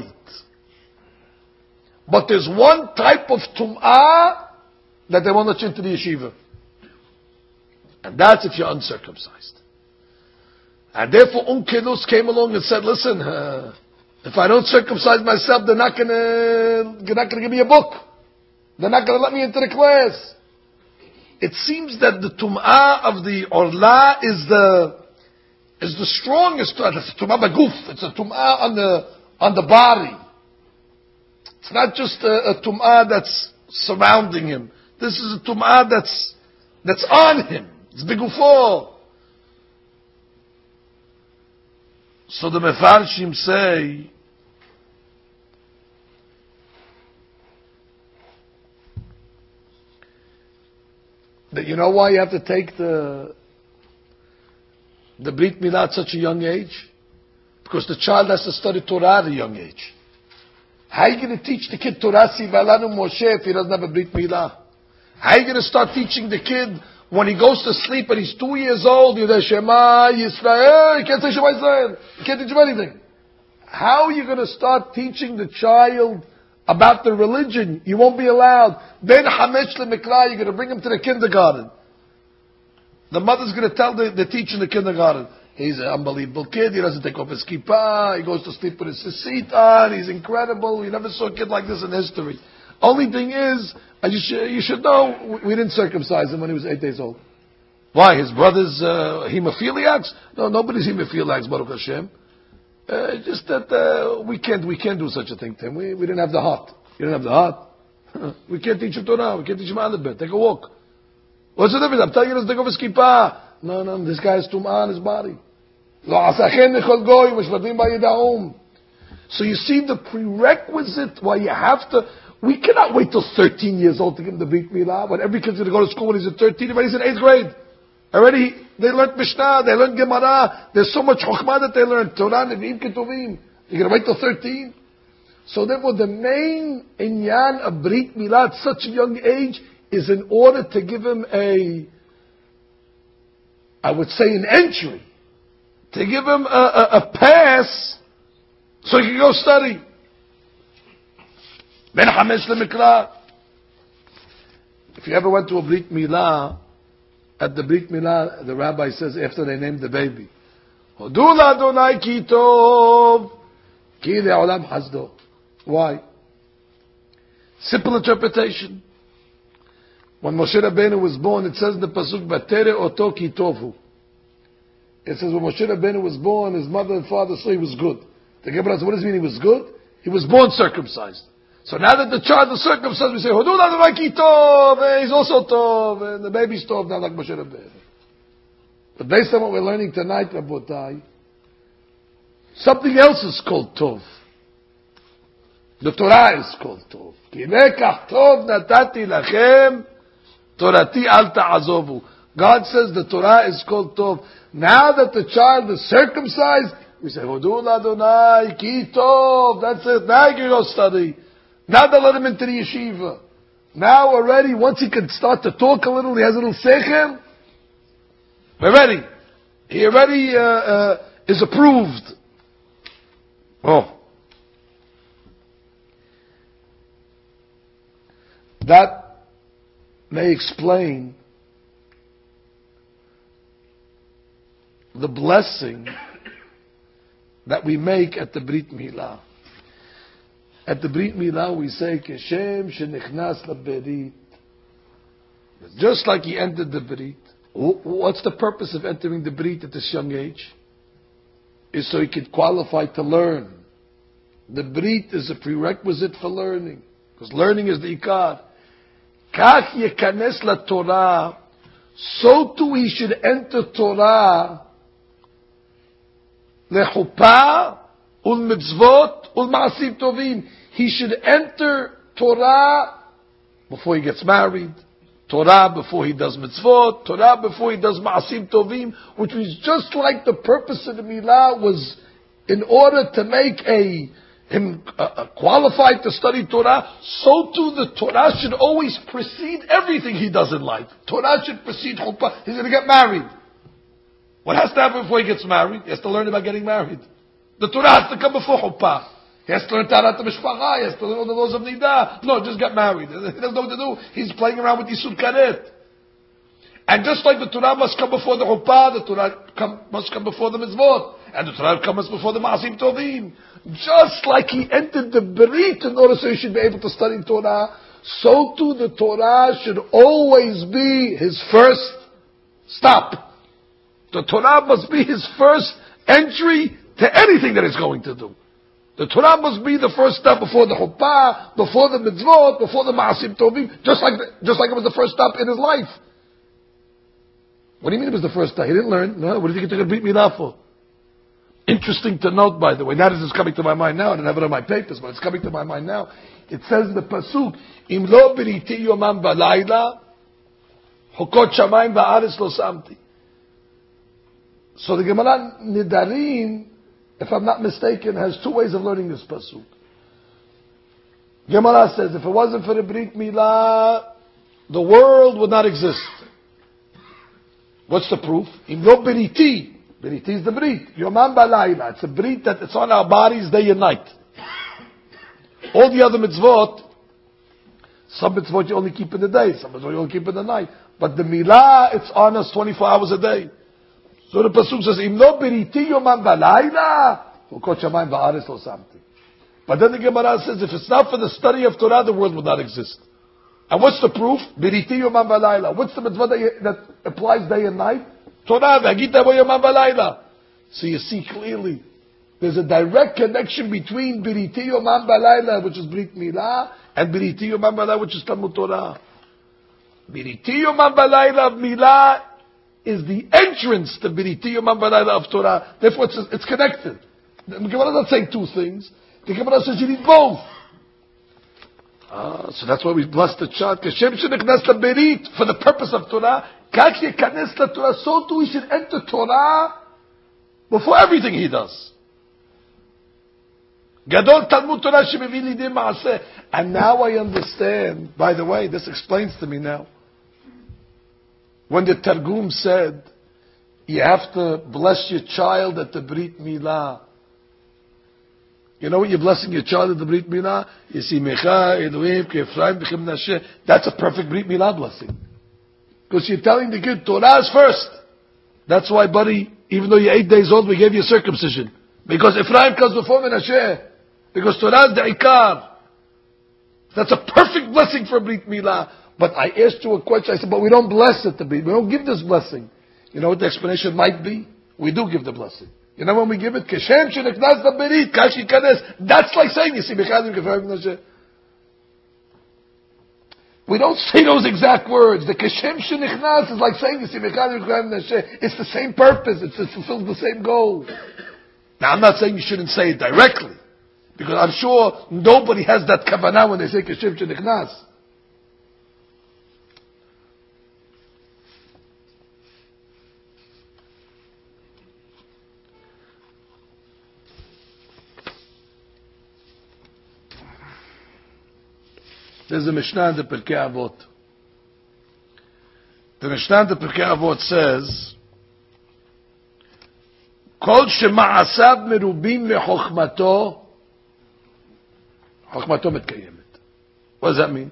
But there's one type of tum'ah that they won't let you into the yeshiva. And that's if you're uncircumcised. And therefore Unkelus came along and said, listen, uh, if I don't circumcise myself, they're not gonna, they're not gonna give me a book. They're not gonna let me into the class. It seems that the tum'ah of the orla is the, is the strongest. It's a tum'ah baguf. It's a tum'ah on the, on the body. It's not just a, a tum'ah that's surrounding him. This is a tum'ah that's, that's on him. It's begufo. So the Mefarshim say, that you know why you have to take the the Brit Milah at such a young age? Because the child has to study Torah at a young age. How are you going to teach the kid Torah Sivalanu Moshe if he doesn't have a Brit Milah? How are you going to start teaching the kid when he goes to sleep and he's two years old? Yidei Shema Yisrael. You can't say Shema Yisrael. You can't teach him anything. How are you going to start teaching the child about the religion? You won't be allowed. Ben Hamesh LeMikra, you're going to bring him to the kindergarten. The mother's going to tell the, the teacher in the kindergarten, he's an unbelievable kid, he doesn't take off his kippah, he goes to sleep with his seat on, he's incredible, we never saw a kid like this in history. Only thing is, and you should, you should know, we didn't circumcise him when he was eight days old. Why? His brother's uh, hemophiliacs? No, nobody's hemophiliacs, Baruch Hashem. Uh, just that uh, we can't we can't do such a thing, Tim. We we didn't have the heart. You didn't have the heart. We can't teach him Torah. We can't teach him alphabet. Take a walk. What's the difference? I'm telling you to take off his kippah. No, no, this guy has tum'ah on his body. So you see the prerequisite why you have to. We cannot wait till thirteen years old to give him the Brit Milah. When every kid's going to go to school when he's at thirteen, when he's in eighth grade. Already, they learned Mishnah, they learned Gemara, there's so much Chokhmah that they learned, Torah, Nevi'im, Ketuvim. You're going to wait till thirteen? So therefore, the main inyan of Brit Milah at such a young age is in order to give him a, I would say an entry, to give him a, a, a pass so he can go study. Ben Hamesh Lemikra. If you ever went to a Brit Milah, at the Brit Milah, the rabbi says after they named the baby, Hodu l'Adonai ki tov, ki le'olam hasdo. Why? Simple interpretation. When Moshe Rabbeinu was born, it says in the pasuk, Batere oto ki tovu. It says when Moshe Rabbeinu was born, his mother and father saw he was good. The Gemara says, what does it mean he was good? He was born circumcised. So now that the child is circumcised, we say, Hodu l'Adonai ki tov, eh, he's also tov, and the baby's tov, not like Moshe Rabbeinu. But based on what we're learning tonight, Rabotai, something else is called tov. The Torah is called tov. Ki lekach tov natati lachem, torati al ta'azovu. God says the Torah is called tov. Now that the child is circumcised, we say, Hodu l'Adonai ki tov. That's it. Now you go study. Now they let him into the yeshiva. Now already, once he can start to talk a little, he has a little seichel, we're ready. He already uh, uh, is approved. Oh. That may explain the blessing that we make at the Brit Milah. At the Brit Milah we say, Keshem shenichnas laberit. Just like he entered the Brit. What's the purpose of entering the Brit at this young age? Is so he could qualify to learn. The Brit is a prerequisite for learning. Because learning is the ikar. Kach yekanes la Torah. So too he should enter Torah. Lechuppah ul mitzvot ul ma'asim tovim. He should enter Torah before he gets married. Torah before he does mitzvot, Torah before he does ma'asim tovim, which was just like the purpose of the milah was in order to make a him uh, uh, qualified to study Torah. So too the Torah should always precede everything he does in life. Torah should precede chuppah. He's going to get married. What has to happen before he gets married? He has to learn about getting married. The Torah has to come before chuppah. He has to learn Tarat HaMishpacha. He has to learn all the laws of Nidah. No, just get married. He doesn't know what to do. He's playing around with Yisur Karet. And just like the Torah must come before the Chuppah, the Torah come, must come before the Mitzvot. And the Torah comes before the Ma'asim Tovim. Just like he entered the Berit in order so he should be able to study Torah, so too the Torah should always be his first stop. The Torah must be his first entry to anything that he's going to do. The Torah must be the first step before the chuppah, before the mitzvot, before the ma'asim tovim, just like the, just like it was the first step in his life. What do you mean it was the first step? He didn't learn. No, what do you think you're going to beat me now for? Interesting to note, by the way. Now this is coming to my mind now. I didn't have it on my papers, but it's coming to my mind now. It says in the pasuk, Im lo biriti yomam balayla, hokot shamayim ba'aretz lo samti. So the Gemara Nidarim, if I'm not mistaken, has two ways of learning this pasuk. Gemara says, if it wasn't for the Brit Milah, the world would not exist. What's the proof? Im lo beriti. Beriti is the Brit. Yomam balayla. It's a Brit that it's on our bodies day and night. All the other mitzvot, some mitzvot you only keep in the day, some mitzvot you only keep in the night. But the Milah, it's on us twenty-four hours a day. So the pasuk says, "Im lo beriti yomam balayla, hokot shamayim ba'aretz lo samti." But then the Gemara says, if it's not for the study of Torah, the world would not exist. And what's the proof? Beriti yomam balayla. What's the mitzvah that, that applies day and night? Torah v'agita bo yomam balayla. So you see clearly, there's a direct connection between Beriti yomam balayla, which is Brit Milah, and Beriti yomam balayla, which is Talmud Torah. Beriti yomam balayla of Milah is the entrance to Beriti yomam balayla of Torah. Therefore, it's, it's connected. The Gemara is not saying two things. The Gemara says you need both. Ah, so that's why we bless the child. Kashem shenichnas laberit for the purpose of Torah. Kach yekanes Torah. So too he should enter Torah before everything he does. Gadol Talmud Torah shemevi lidim maaseh. And now I understand. By the way, this explains to me now. When the Targum said, you have to bless your child at the Brit Milah. You know what you're blessing your child at the Brit Milah? Yisimecha, Elohim, Kefraim, B'chem Nashe. That's a perfect Brit Milah blessing. Because you're telling the kid, Torah is first. That's why, buddy, even though you're eight days old, we gave you circumcision. Because Ephraim comes before Menashe. Because Torah is the Ikar. That's a perfect blessing for Brit Milah. But I asked you a question, I said, but we don't bless it to be. We don't give this blessing. You know what the explanation might be? We do give the blessing. You know when we give it, Keshem Sheneknas Berit, Kashi Kanes, that's like saying, you see, we don't say those exact words. The Keshem Shenichnas is like saying, you see, it's the same purpose, it's, it fulfills the same goal. Now I'm not saying you shouldn't say it directly, because I'm sure nobody has that kavanah when they say Keshem Shenichnas. There's a Mishnah in the Pirkei Avot. The Mishnah in the Pirkei Avot says, Kol shema'asav merubim mechokhmato, chokhmato mitkayemet. What does that mean?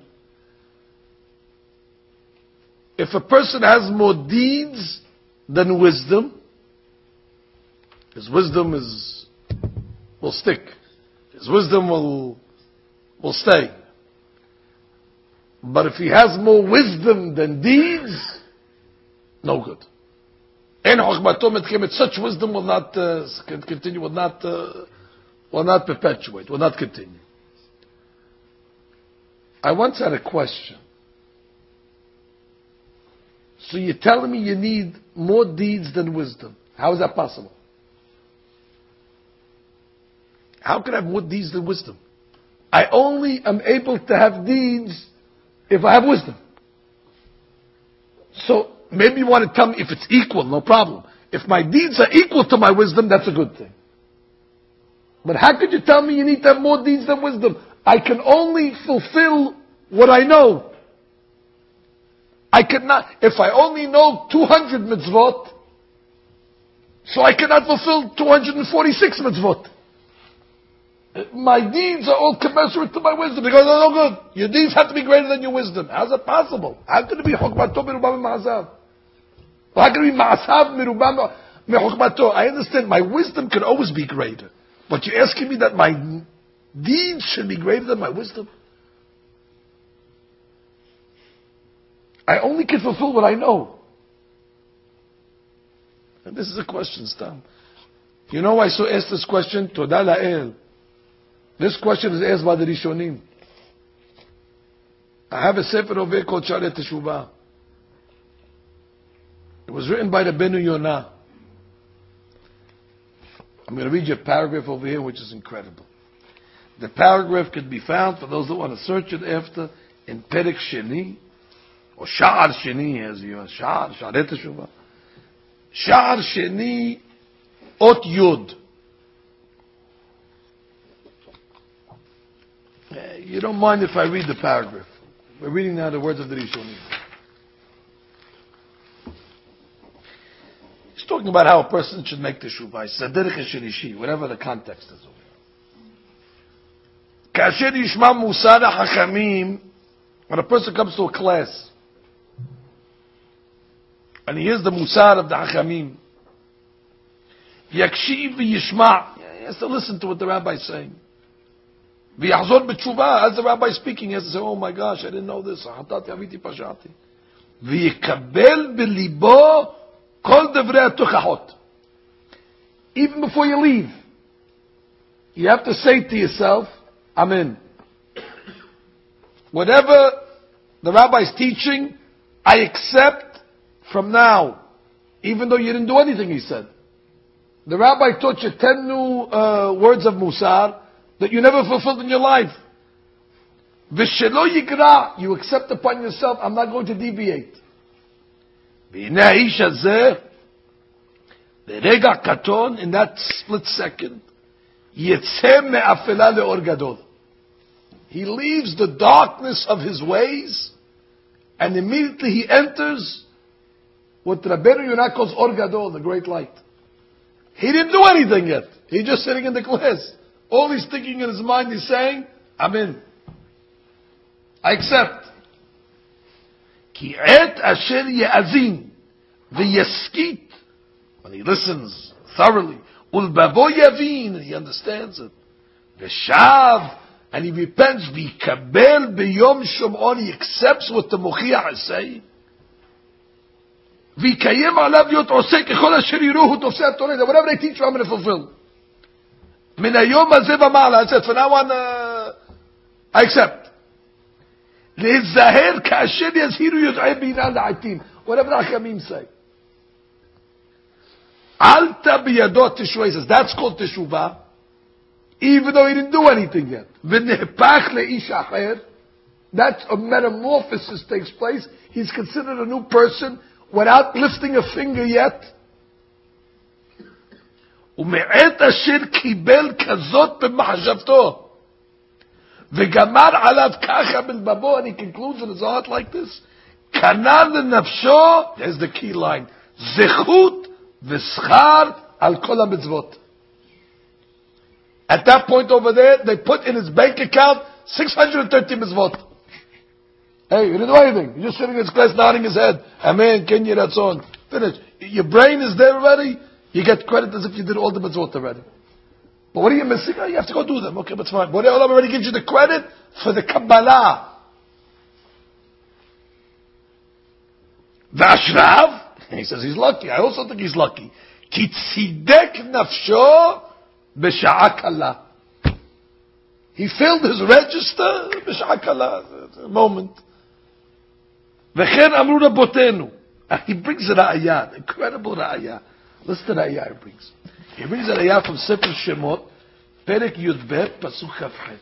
If a person has more deeds than wisdom, his wisdom is will stick. His wisdom will will stay. But if he has more wisdom than deeds, no good. And such wisdom will not uh, continue, will not uh, will not perpetuate, will not continue. I once had a question. So you're telling me you need more deeds than wisdom? How is that possible? How can I have more deeds than wisdom? I only am able to have deeds if I have wisdom. So maybe you want to tell me if it's equal, no problem. If my deeds are equal to my wisdom, that's a good thing. But how could you tell me you need to have more deeds than wisdom? I can only fulfill what I know. I cannot, if I only know two hundred mitzvot, so I cannot fulfill two hundred forty-six mitzvot. My deeds are all commensurate to my wisdom. Because they're no good. Your deeds have to be greater than your wisdom. How's that possible? How can it be chokmato merubam ma'asav? How can it be ma'asav merubam mechokmato? I understand my wisdom can always be greater. But you're asking me that my deeds should be greater than my wisdom? I only can fulfill what I know. And this is a question, Stam. You know why I so asked this question? Toda la'el. This question is asked by the Rishonim. I have a sefer over called Sha'arei Teshuvah. It was written by the Benu Yonah. I'm going to read you a paragraph over here which is incredible. The paragraph can be found, for those that want to search it after, in Perek Sheni, or Sha'ar Sheni, as you are, Sha'ar, Sha'arei Teshuvah. Sha'ar Sheni, Ot Yud. You don't mind if I read the paragraph. We're reading now the words of the Rishonim. He's talking about how a person should make teshuvah. Sadirich shenishi, whatever the context is. Kasher yishma musar hachamim, when a person comes to a class, and he hears the musar of the hachamim, yakshiv v'yishma, he has to listen to what the rabbi is saying. V'yachzor b'tshuva, as the rabbi is speaking, he has to say, oh my gosh, I didn't know this. Hatati aviti pashati. V'yikabel b'libo kol devrei hatuchachot. Even before you leave, you have to say to yourself, Amen. Whatever the rabbi is teaching, I accept from now, even though you didn't do anything he said. The rabbi taught you ten new uh, words of musar that you never fulfilled in your life. V'shelo yigra, you accept upon yourself, I'm not going to deviate. V'hinei ha'ish hazeh, b'rega katon, in that split second, yetzeh me'afela le'or gadol. He leaves the darkness of his ways, and immediately he enters what Rabbeinu Yonah calls Or Gadol, the great light. He didn't do anything yet. He's just sitting in the class. All he's thinking in his mind is saying, I'm in. I accept. Ki et asher ye'azin v'yeskit. When he listens thoroughly. Ulbavo yavin, and he understands it. V'shav, and he repents. V'ikabel b'yom shom'on, he accepts what the Mochiach is saying. V'ikayem alav yot oseh kechol asher yiruhu tofsei Torah. That whatever they teach you, I'm going to fulfill. Min hayom hazeh v'ma'ala. I said, for now on, uh, I accept. Le'zaher ka'asher yazhiru yod'ei b'inal la'atim. Whatever the Hachamim say. Alta biyadot teshuvah. He says, that's called teshuvah. Even though he didn't do anything yet. V'nehpach le'ish acher. That's a metamorphosis takes place. He's considered a new person without lifting a finger yet. U'me'et asher kibel kazot b'mahshavto. V'gamar alav kacha b'lbabo. And he concludes in his heart like this. Kanal l'nafsho. There's the key line. Zechut v'schar al kol ha-mitzvot. At that point over there, they put in his bank account six hundred thirty mitzvot. Hey, you didn't do anything. You're just sitting in his class nodding his head. Amen, Kenya, that's on. Finish. Your brain is there already. You get credit as if you did all the mitzvot already. But what are you missing? Oh, you have to go do them. Okay, that's fine. But Allah already gives you the credit for the Kabbalah. V'ashrav. He says he's lucky. I also think he's lucky. Ki tzidek nafsho b'sha'a kala. He filled his register b'sha'a kala. A moment. V'chen amru rabotenu. He brings a ra'ayah, incredible ra'ayah. Listen to the ra'ayah he brings. He brings a ra'ayah from Sefer Shemot, Perek Yud Bet, Pasuk Chavchet.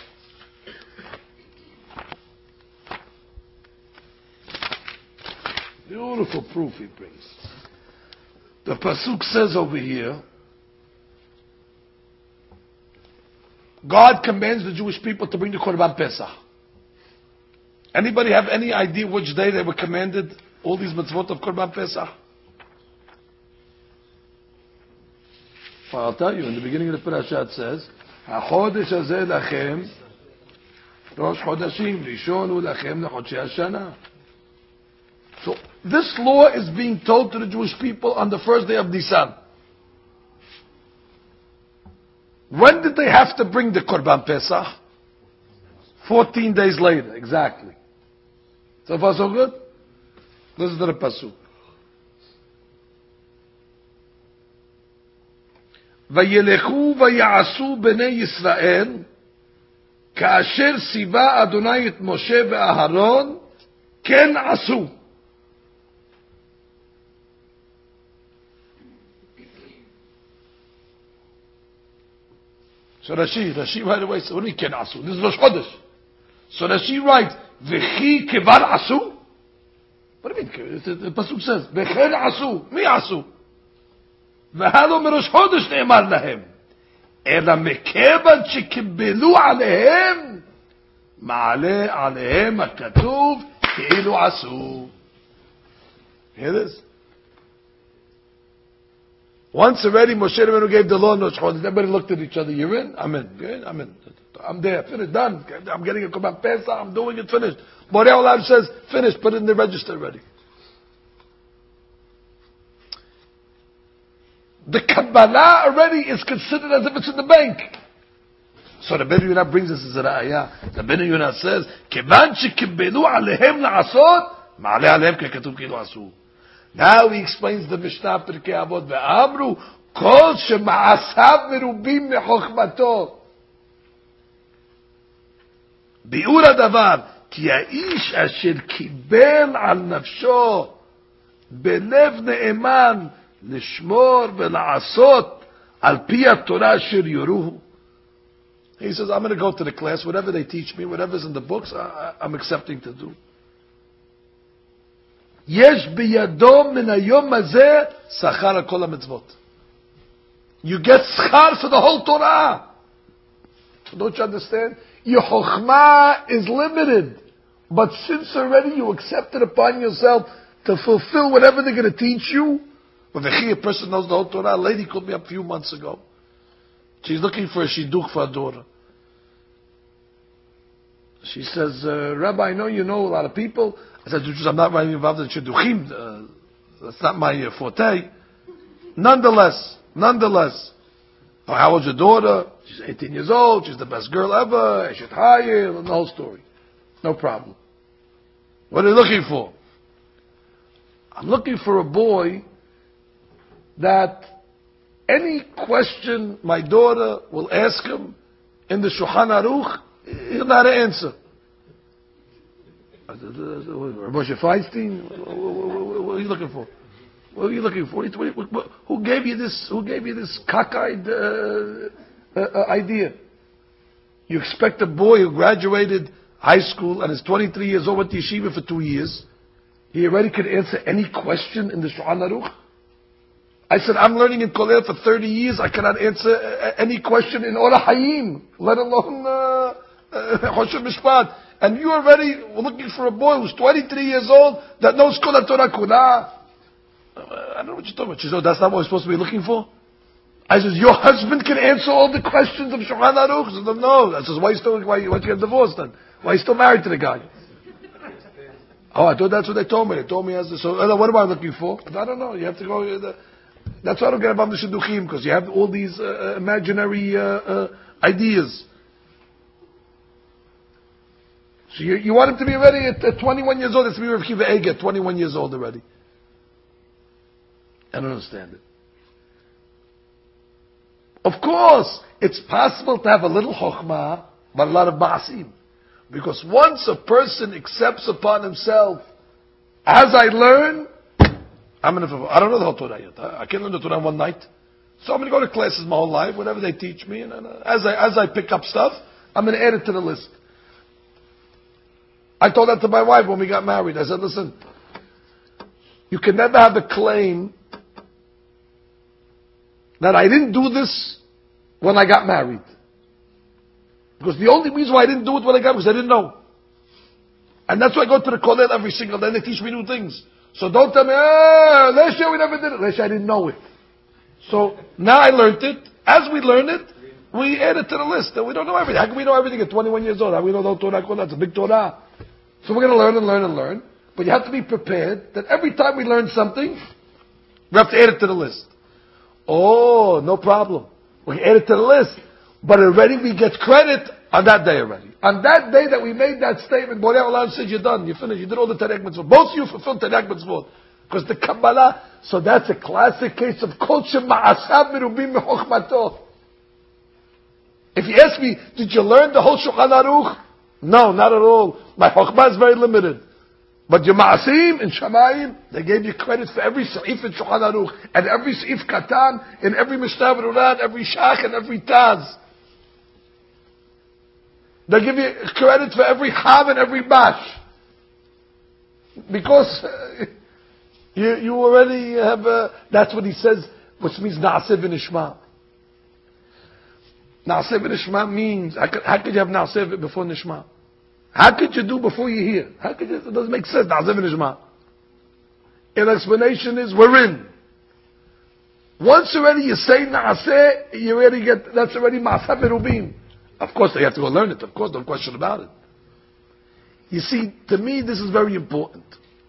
Beautiful proof he brings. The pasuk says over here, God commands the Jewish people to bring the Korban Pesach. Anybody have any idea which day they were commanded all these mitzvot of Korban Pesach? Well, I'll tell you, in the beginning of the parasha it says, HaChodesh hazeh lachem, Rosh Chodashim, Rishon hu lachem lechodshei hashana. So, this law is being told to the Jewish people on the first day of Nisan. When did they have to bring the Korban Pesach? Fourteen days later, exactly. So far so good? Listen to the pasuk. Vayelechu vaya'asu bnei Yisrael ka'asher siva Adonai et Moshe ve'Aharon ken asu. So Rashi, Rashi right away says, what do you mean, asu? This is Rosh Chodesh. So Rashi writes, V'chi kevar asu? What do you mean? The, the Pasuk says, V'chen asu. Mi asu? V'halo merosh Chodesh ne'emar lahem. Ela mekevan shekibelu alehem, ma'ale alehem ha'katuv ke'ilu asu. Hear this? Once already, Moshe Rabbeinu gave the law in Rosh Chodesh. Everybody looked at each other. You're in? I'm in. You're in? I'm in. I'm there. Finished. Done. I'm getting a Korban Pesach. I'm doing it. Finished. Borei Olam says, finished. Put it in the register already. The Kabbalah already is considered as if it's in the bank. So the Ben Yonah brings us as a ra'ayah. The Ben Yonah says, Kevan shekibbelu alehem la'asot, ma'ale alehem ke'katuv kilu asu. Now he explains the Mishnah Pirkei Avot ve'amru kol shema'asav merubim mechokhmato bi'ur hadavar ki ha'ish asher kibel al nafsho belev ne'eman lishmor ve'la'asot al pi haTorah asher yoruhu. He says, I'm going to go to the class, whatever they teach me, whatever's in the books, I, I'm accepting to do. יש בידו מן היום הזה שכר על כל המצוות. You get schar for the whole Torah. Don't you understand? Your chokhmah is limited. But since already you accepted upon yourself to fulfill whatever they're going to teach you. But a person knows the whole Torah. A lady called me up a few months ago. She's looking for a shidduch for her daughter. She says, uh, Rabbi, I know you know a lot of people. I said, I'm not really involved in shidduchim. Uh, that's not my uh, forte. Nonetheless, nonetheless, oh, how old's your daughter? She's eighteen years old. She's the best girl ever. I should hire her. The whole story. No problem. What are you looking for? I'm looking for a boy that any question my daughter will ask him in the Shulchan Aruch, he'll know how to answer. Moshe Feinstein? What are you looking for? What are you looking for? Who gave you this? Who gave you this cockeyed uh, uh, idea? You expect a boy who graduated high school and is twenty-three years old, went to yeshiva for two years. He already could answer any question in the Shulchan Aruch. I said, I'm learning in Kolel for thirty years. I cannot answer any question in Orah Hayim, let alone Choshev Mishpat. And you already were looking for a boy who's twenty-three years old that knows Kol HaTorah Kulah. I don't know what you're talking about. She said, that's not what we're supposed to be looking for? I said, your husband can answer all the questions of Shulchan Aruch? I said, no. I said, why you still, why, why you get divorced then? Why are you still married to the guy? Oh, I thought that's what they told me. They told me as the, so what am I looking for? I don't know. You have to go. Uh, that's why I don't get about the shidduchim, because you have all these uh, imaginary uh, uh, ideas. So you, you want him to be ready at, at twenty-one years old. It's to be Rav Kiva Eger at twenty-one years old already. I don't understand it. Of course, it's possible to have a little chokhmah, but a lot of ma'asim. Because once a person accepts upon himself, as I learn, I'm gonna. I don't know the whole Torah yet. I can't learn the Torah in one night. So I'm gonna go to classes my whole life, whatever they teach me, and uh, as I as I pick up stuff, I'm gonna add it to the list. I told that to my wife when we got married. I said, listen, you can never have a claim that I didn't do this when I got married. Because the only reason why I didn't do it when I got married was I didn't know. And that's why I go to the Kollel every single day and they teach me new things. So don't tell me, ah, last year we never did it. Last year I didn't know it. So now I learned it. As we learn it, we add it to the list. And we don't know everything. How can we know everything at twenty-one years old? How can we know the Torah Kollel? It's a big Torah. So we're going to learn and learn and learn. But you have to be prepared that every time we learn something, we have to add it to the list. Oh, no problem. We can add it to the list. But already we get credit on that day already. On that day that we made that statement, Borei Olam said, you're done, you're finished, you did all the Terek Mitzvot. Both of you fulfilled Terek Mitzvot. Because the Kabbalah, so that's a classic case of Kol Shema'asav Merubim Mechochmato. If you ask me, did you learn the whole Shulchan Aruch? No, not at all. My Chokhmah is very limited. But your Ma'asim in Shamayim, they gave you credit for every Sa'if in Shulchan Aruch, and every Sa'if Katan, and every Mishnah V'Ruran, every Shach, and every Taz. They give you credit for every Chav and every Bash. Because uh, you, you already have, uh, that's what he says, which means Na'aseh v'Nishma. Na'aseh v'Nishma means, how could, how could you have Na'aseh before Nishma? How could you do before you hear? How could you, it doesn't make sense, Na'aseh v'Nishma. An explanation is, we're in. Once already you say Na'aseh, you already get, that's already Ma'aseh v'Rubim. Of course, they have to go learn it. Of course, no question about it. You see, to me, this is very important.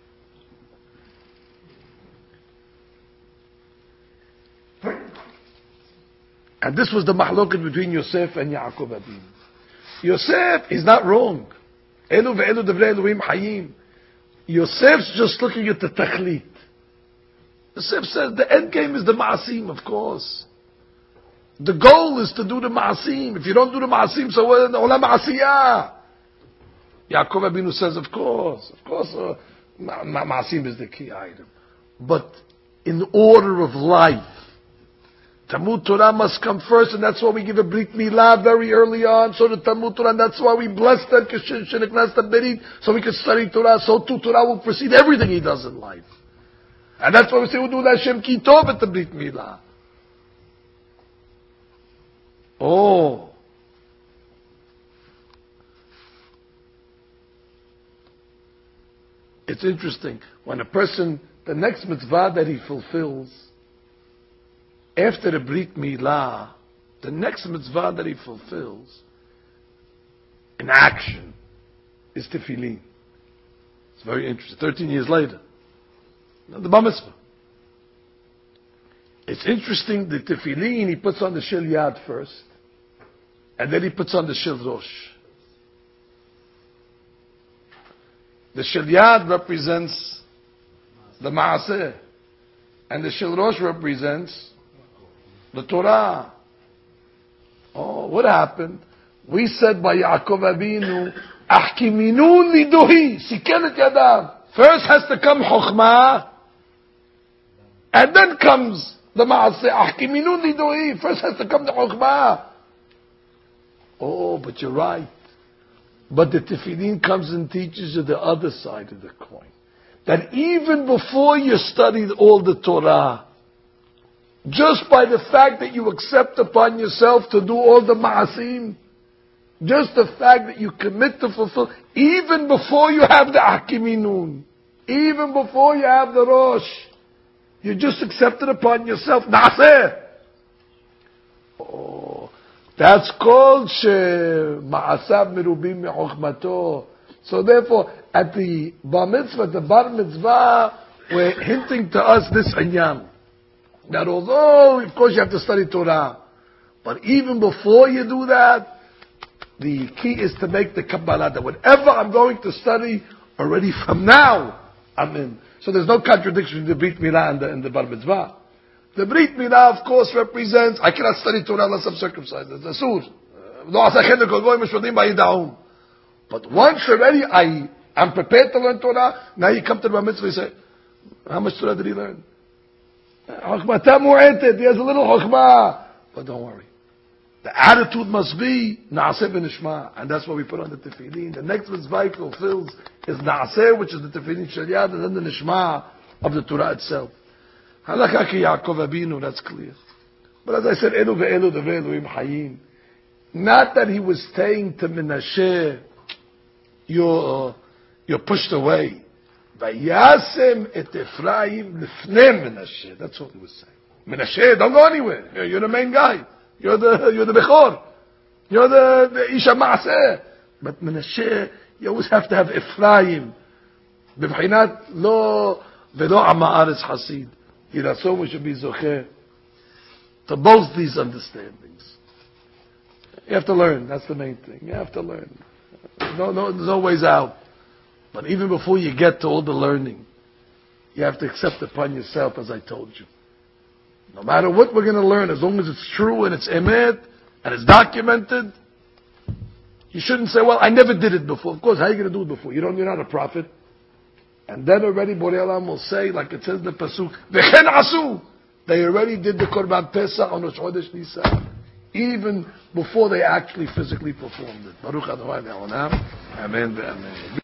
And this was the mahloket between Yosef and Yaakov Abin. Yosef is not wrong. Elu ve'elu devrei Elohim hayim. Yosef's just looking at the tachlit. Yosef says the end game is the ma'asim, of course. The goal is to do the ma'asim. If you don't do the ma'asim, so what? Olam ma'asiyah. Yaakov Abinu says, of course, of course, uh, ma'asim is the key item. But in order of life, Talmud Torah must come first, and that's why we give a Brit Milah very early on, so the Talmud Torah, and that's why we bless them, so we can study Torah, so too Torah will precede everything he does in life. And that's why we say, we do Hashem Ki Tov at the Brit Milah. Oh. It's interesting. When a person, the next mitzvah that he fulfills, after the Brit Milah, the next mitzvah that he fulfills, in action, is tefillin. It's very interesting. Thirteen years later, the bar mitzvah. It's interesting, the tefillin, he puts on the shil yad first, and then he puts on the shil rosh. The shil yad represents the maaseh, and the shil rosh represents the Torah. Oh, what happened? We said by Yaakov Avinu, Ahkiminun liduhi, siken et yadav. First has to come chokhmah, and then comes the maaseh. Ahkiminun liduhi. First has to come the chokhmah. Oh, but you're right. But the tefillin comes and teaches you the other side of the coin. That even before you studied all the Torah, just by the fact that you accept upon yourself to do all the ma'asim, just the fact that you commit to fulfill, even before you have the Hakiminun, even before you have the Rosh, you just accept it upon yourself. Na'aseh. Oh, that's called ma'asav merubim me'ochmato. So therefore, at the bar mitzvah, the bar mitzvah, we're hinting to us this anyan. That although, of course, you have to study Torah, but even before you do that, the key is to make the Kabbalah that whatever I'm going to study, already from now, I'm in. So there's no contradiction between the Brit Milah and the, and the Bar Mitzvah. The Brit Milah, of course, represents, I cannot study Torah unless I'm circumcised. It's Asur. But once already I am prepared to learn Torah, now you come to the Bar Mitzvah and say, how much Torah did he learn? Chokhmah mu'etet, he has a little chokhmah. But don't worry. The attitude must be na'aseh v'nishma, and that's what we put on the tefillin. The next mitzvah he fulfills is na'aseh, which is the tefillin shel yad, and then the nishma of the Torah itself. Halakha ki Yaakov Avinu, that's clear. But as I said, elu ve'elu devei Elohim hayim. Not that he was saying to Menashe, you're, uh, you're pushed away. Vayasem et Ephraim lifnei Menashe. That's what he was saying. Menashe, don't go anywhere. You're, you're the main guy. You're the you're the Bechor. You're the, the Isha Ma'aseh. But Menashe, you always have to have Ephraim. B'bchinat lo v'lo ama'aretz hasid. Yiratzon we should be zocher to both these understandings. You have to learn. That's the main thing. You have to learn. No, no, there's no ways out. But even before you get to all the learning, you have to accept upon yourself, as I told you. No matter what we're going to learn, as long as it's true and it's emet and it's documented, you shouldn't say, well, I never did it before. Of course, how are you going to do it before? You don't, you're not a prophet. And then already Borei Olam will say, like it says in the Pasuk, V'chen asu. They already did the Korban Pesach on Rosh Chodesh Nisan, even before they actually physically performed it. Baruch Adonai Le'olam. Amen ve'amen.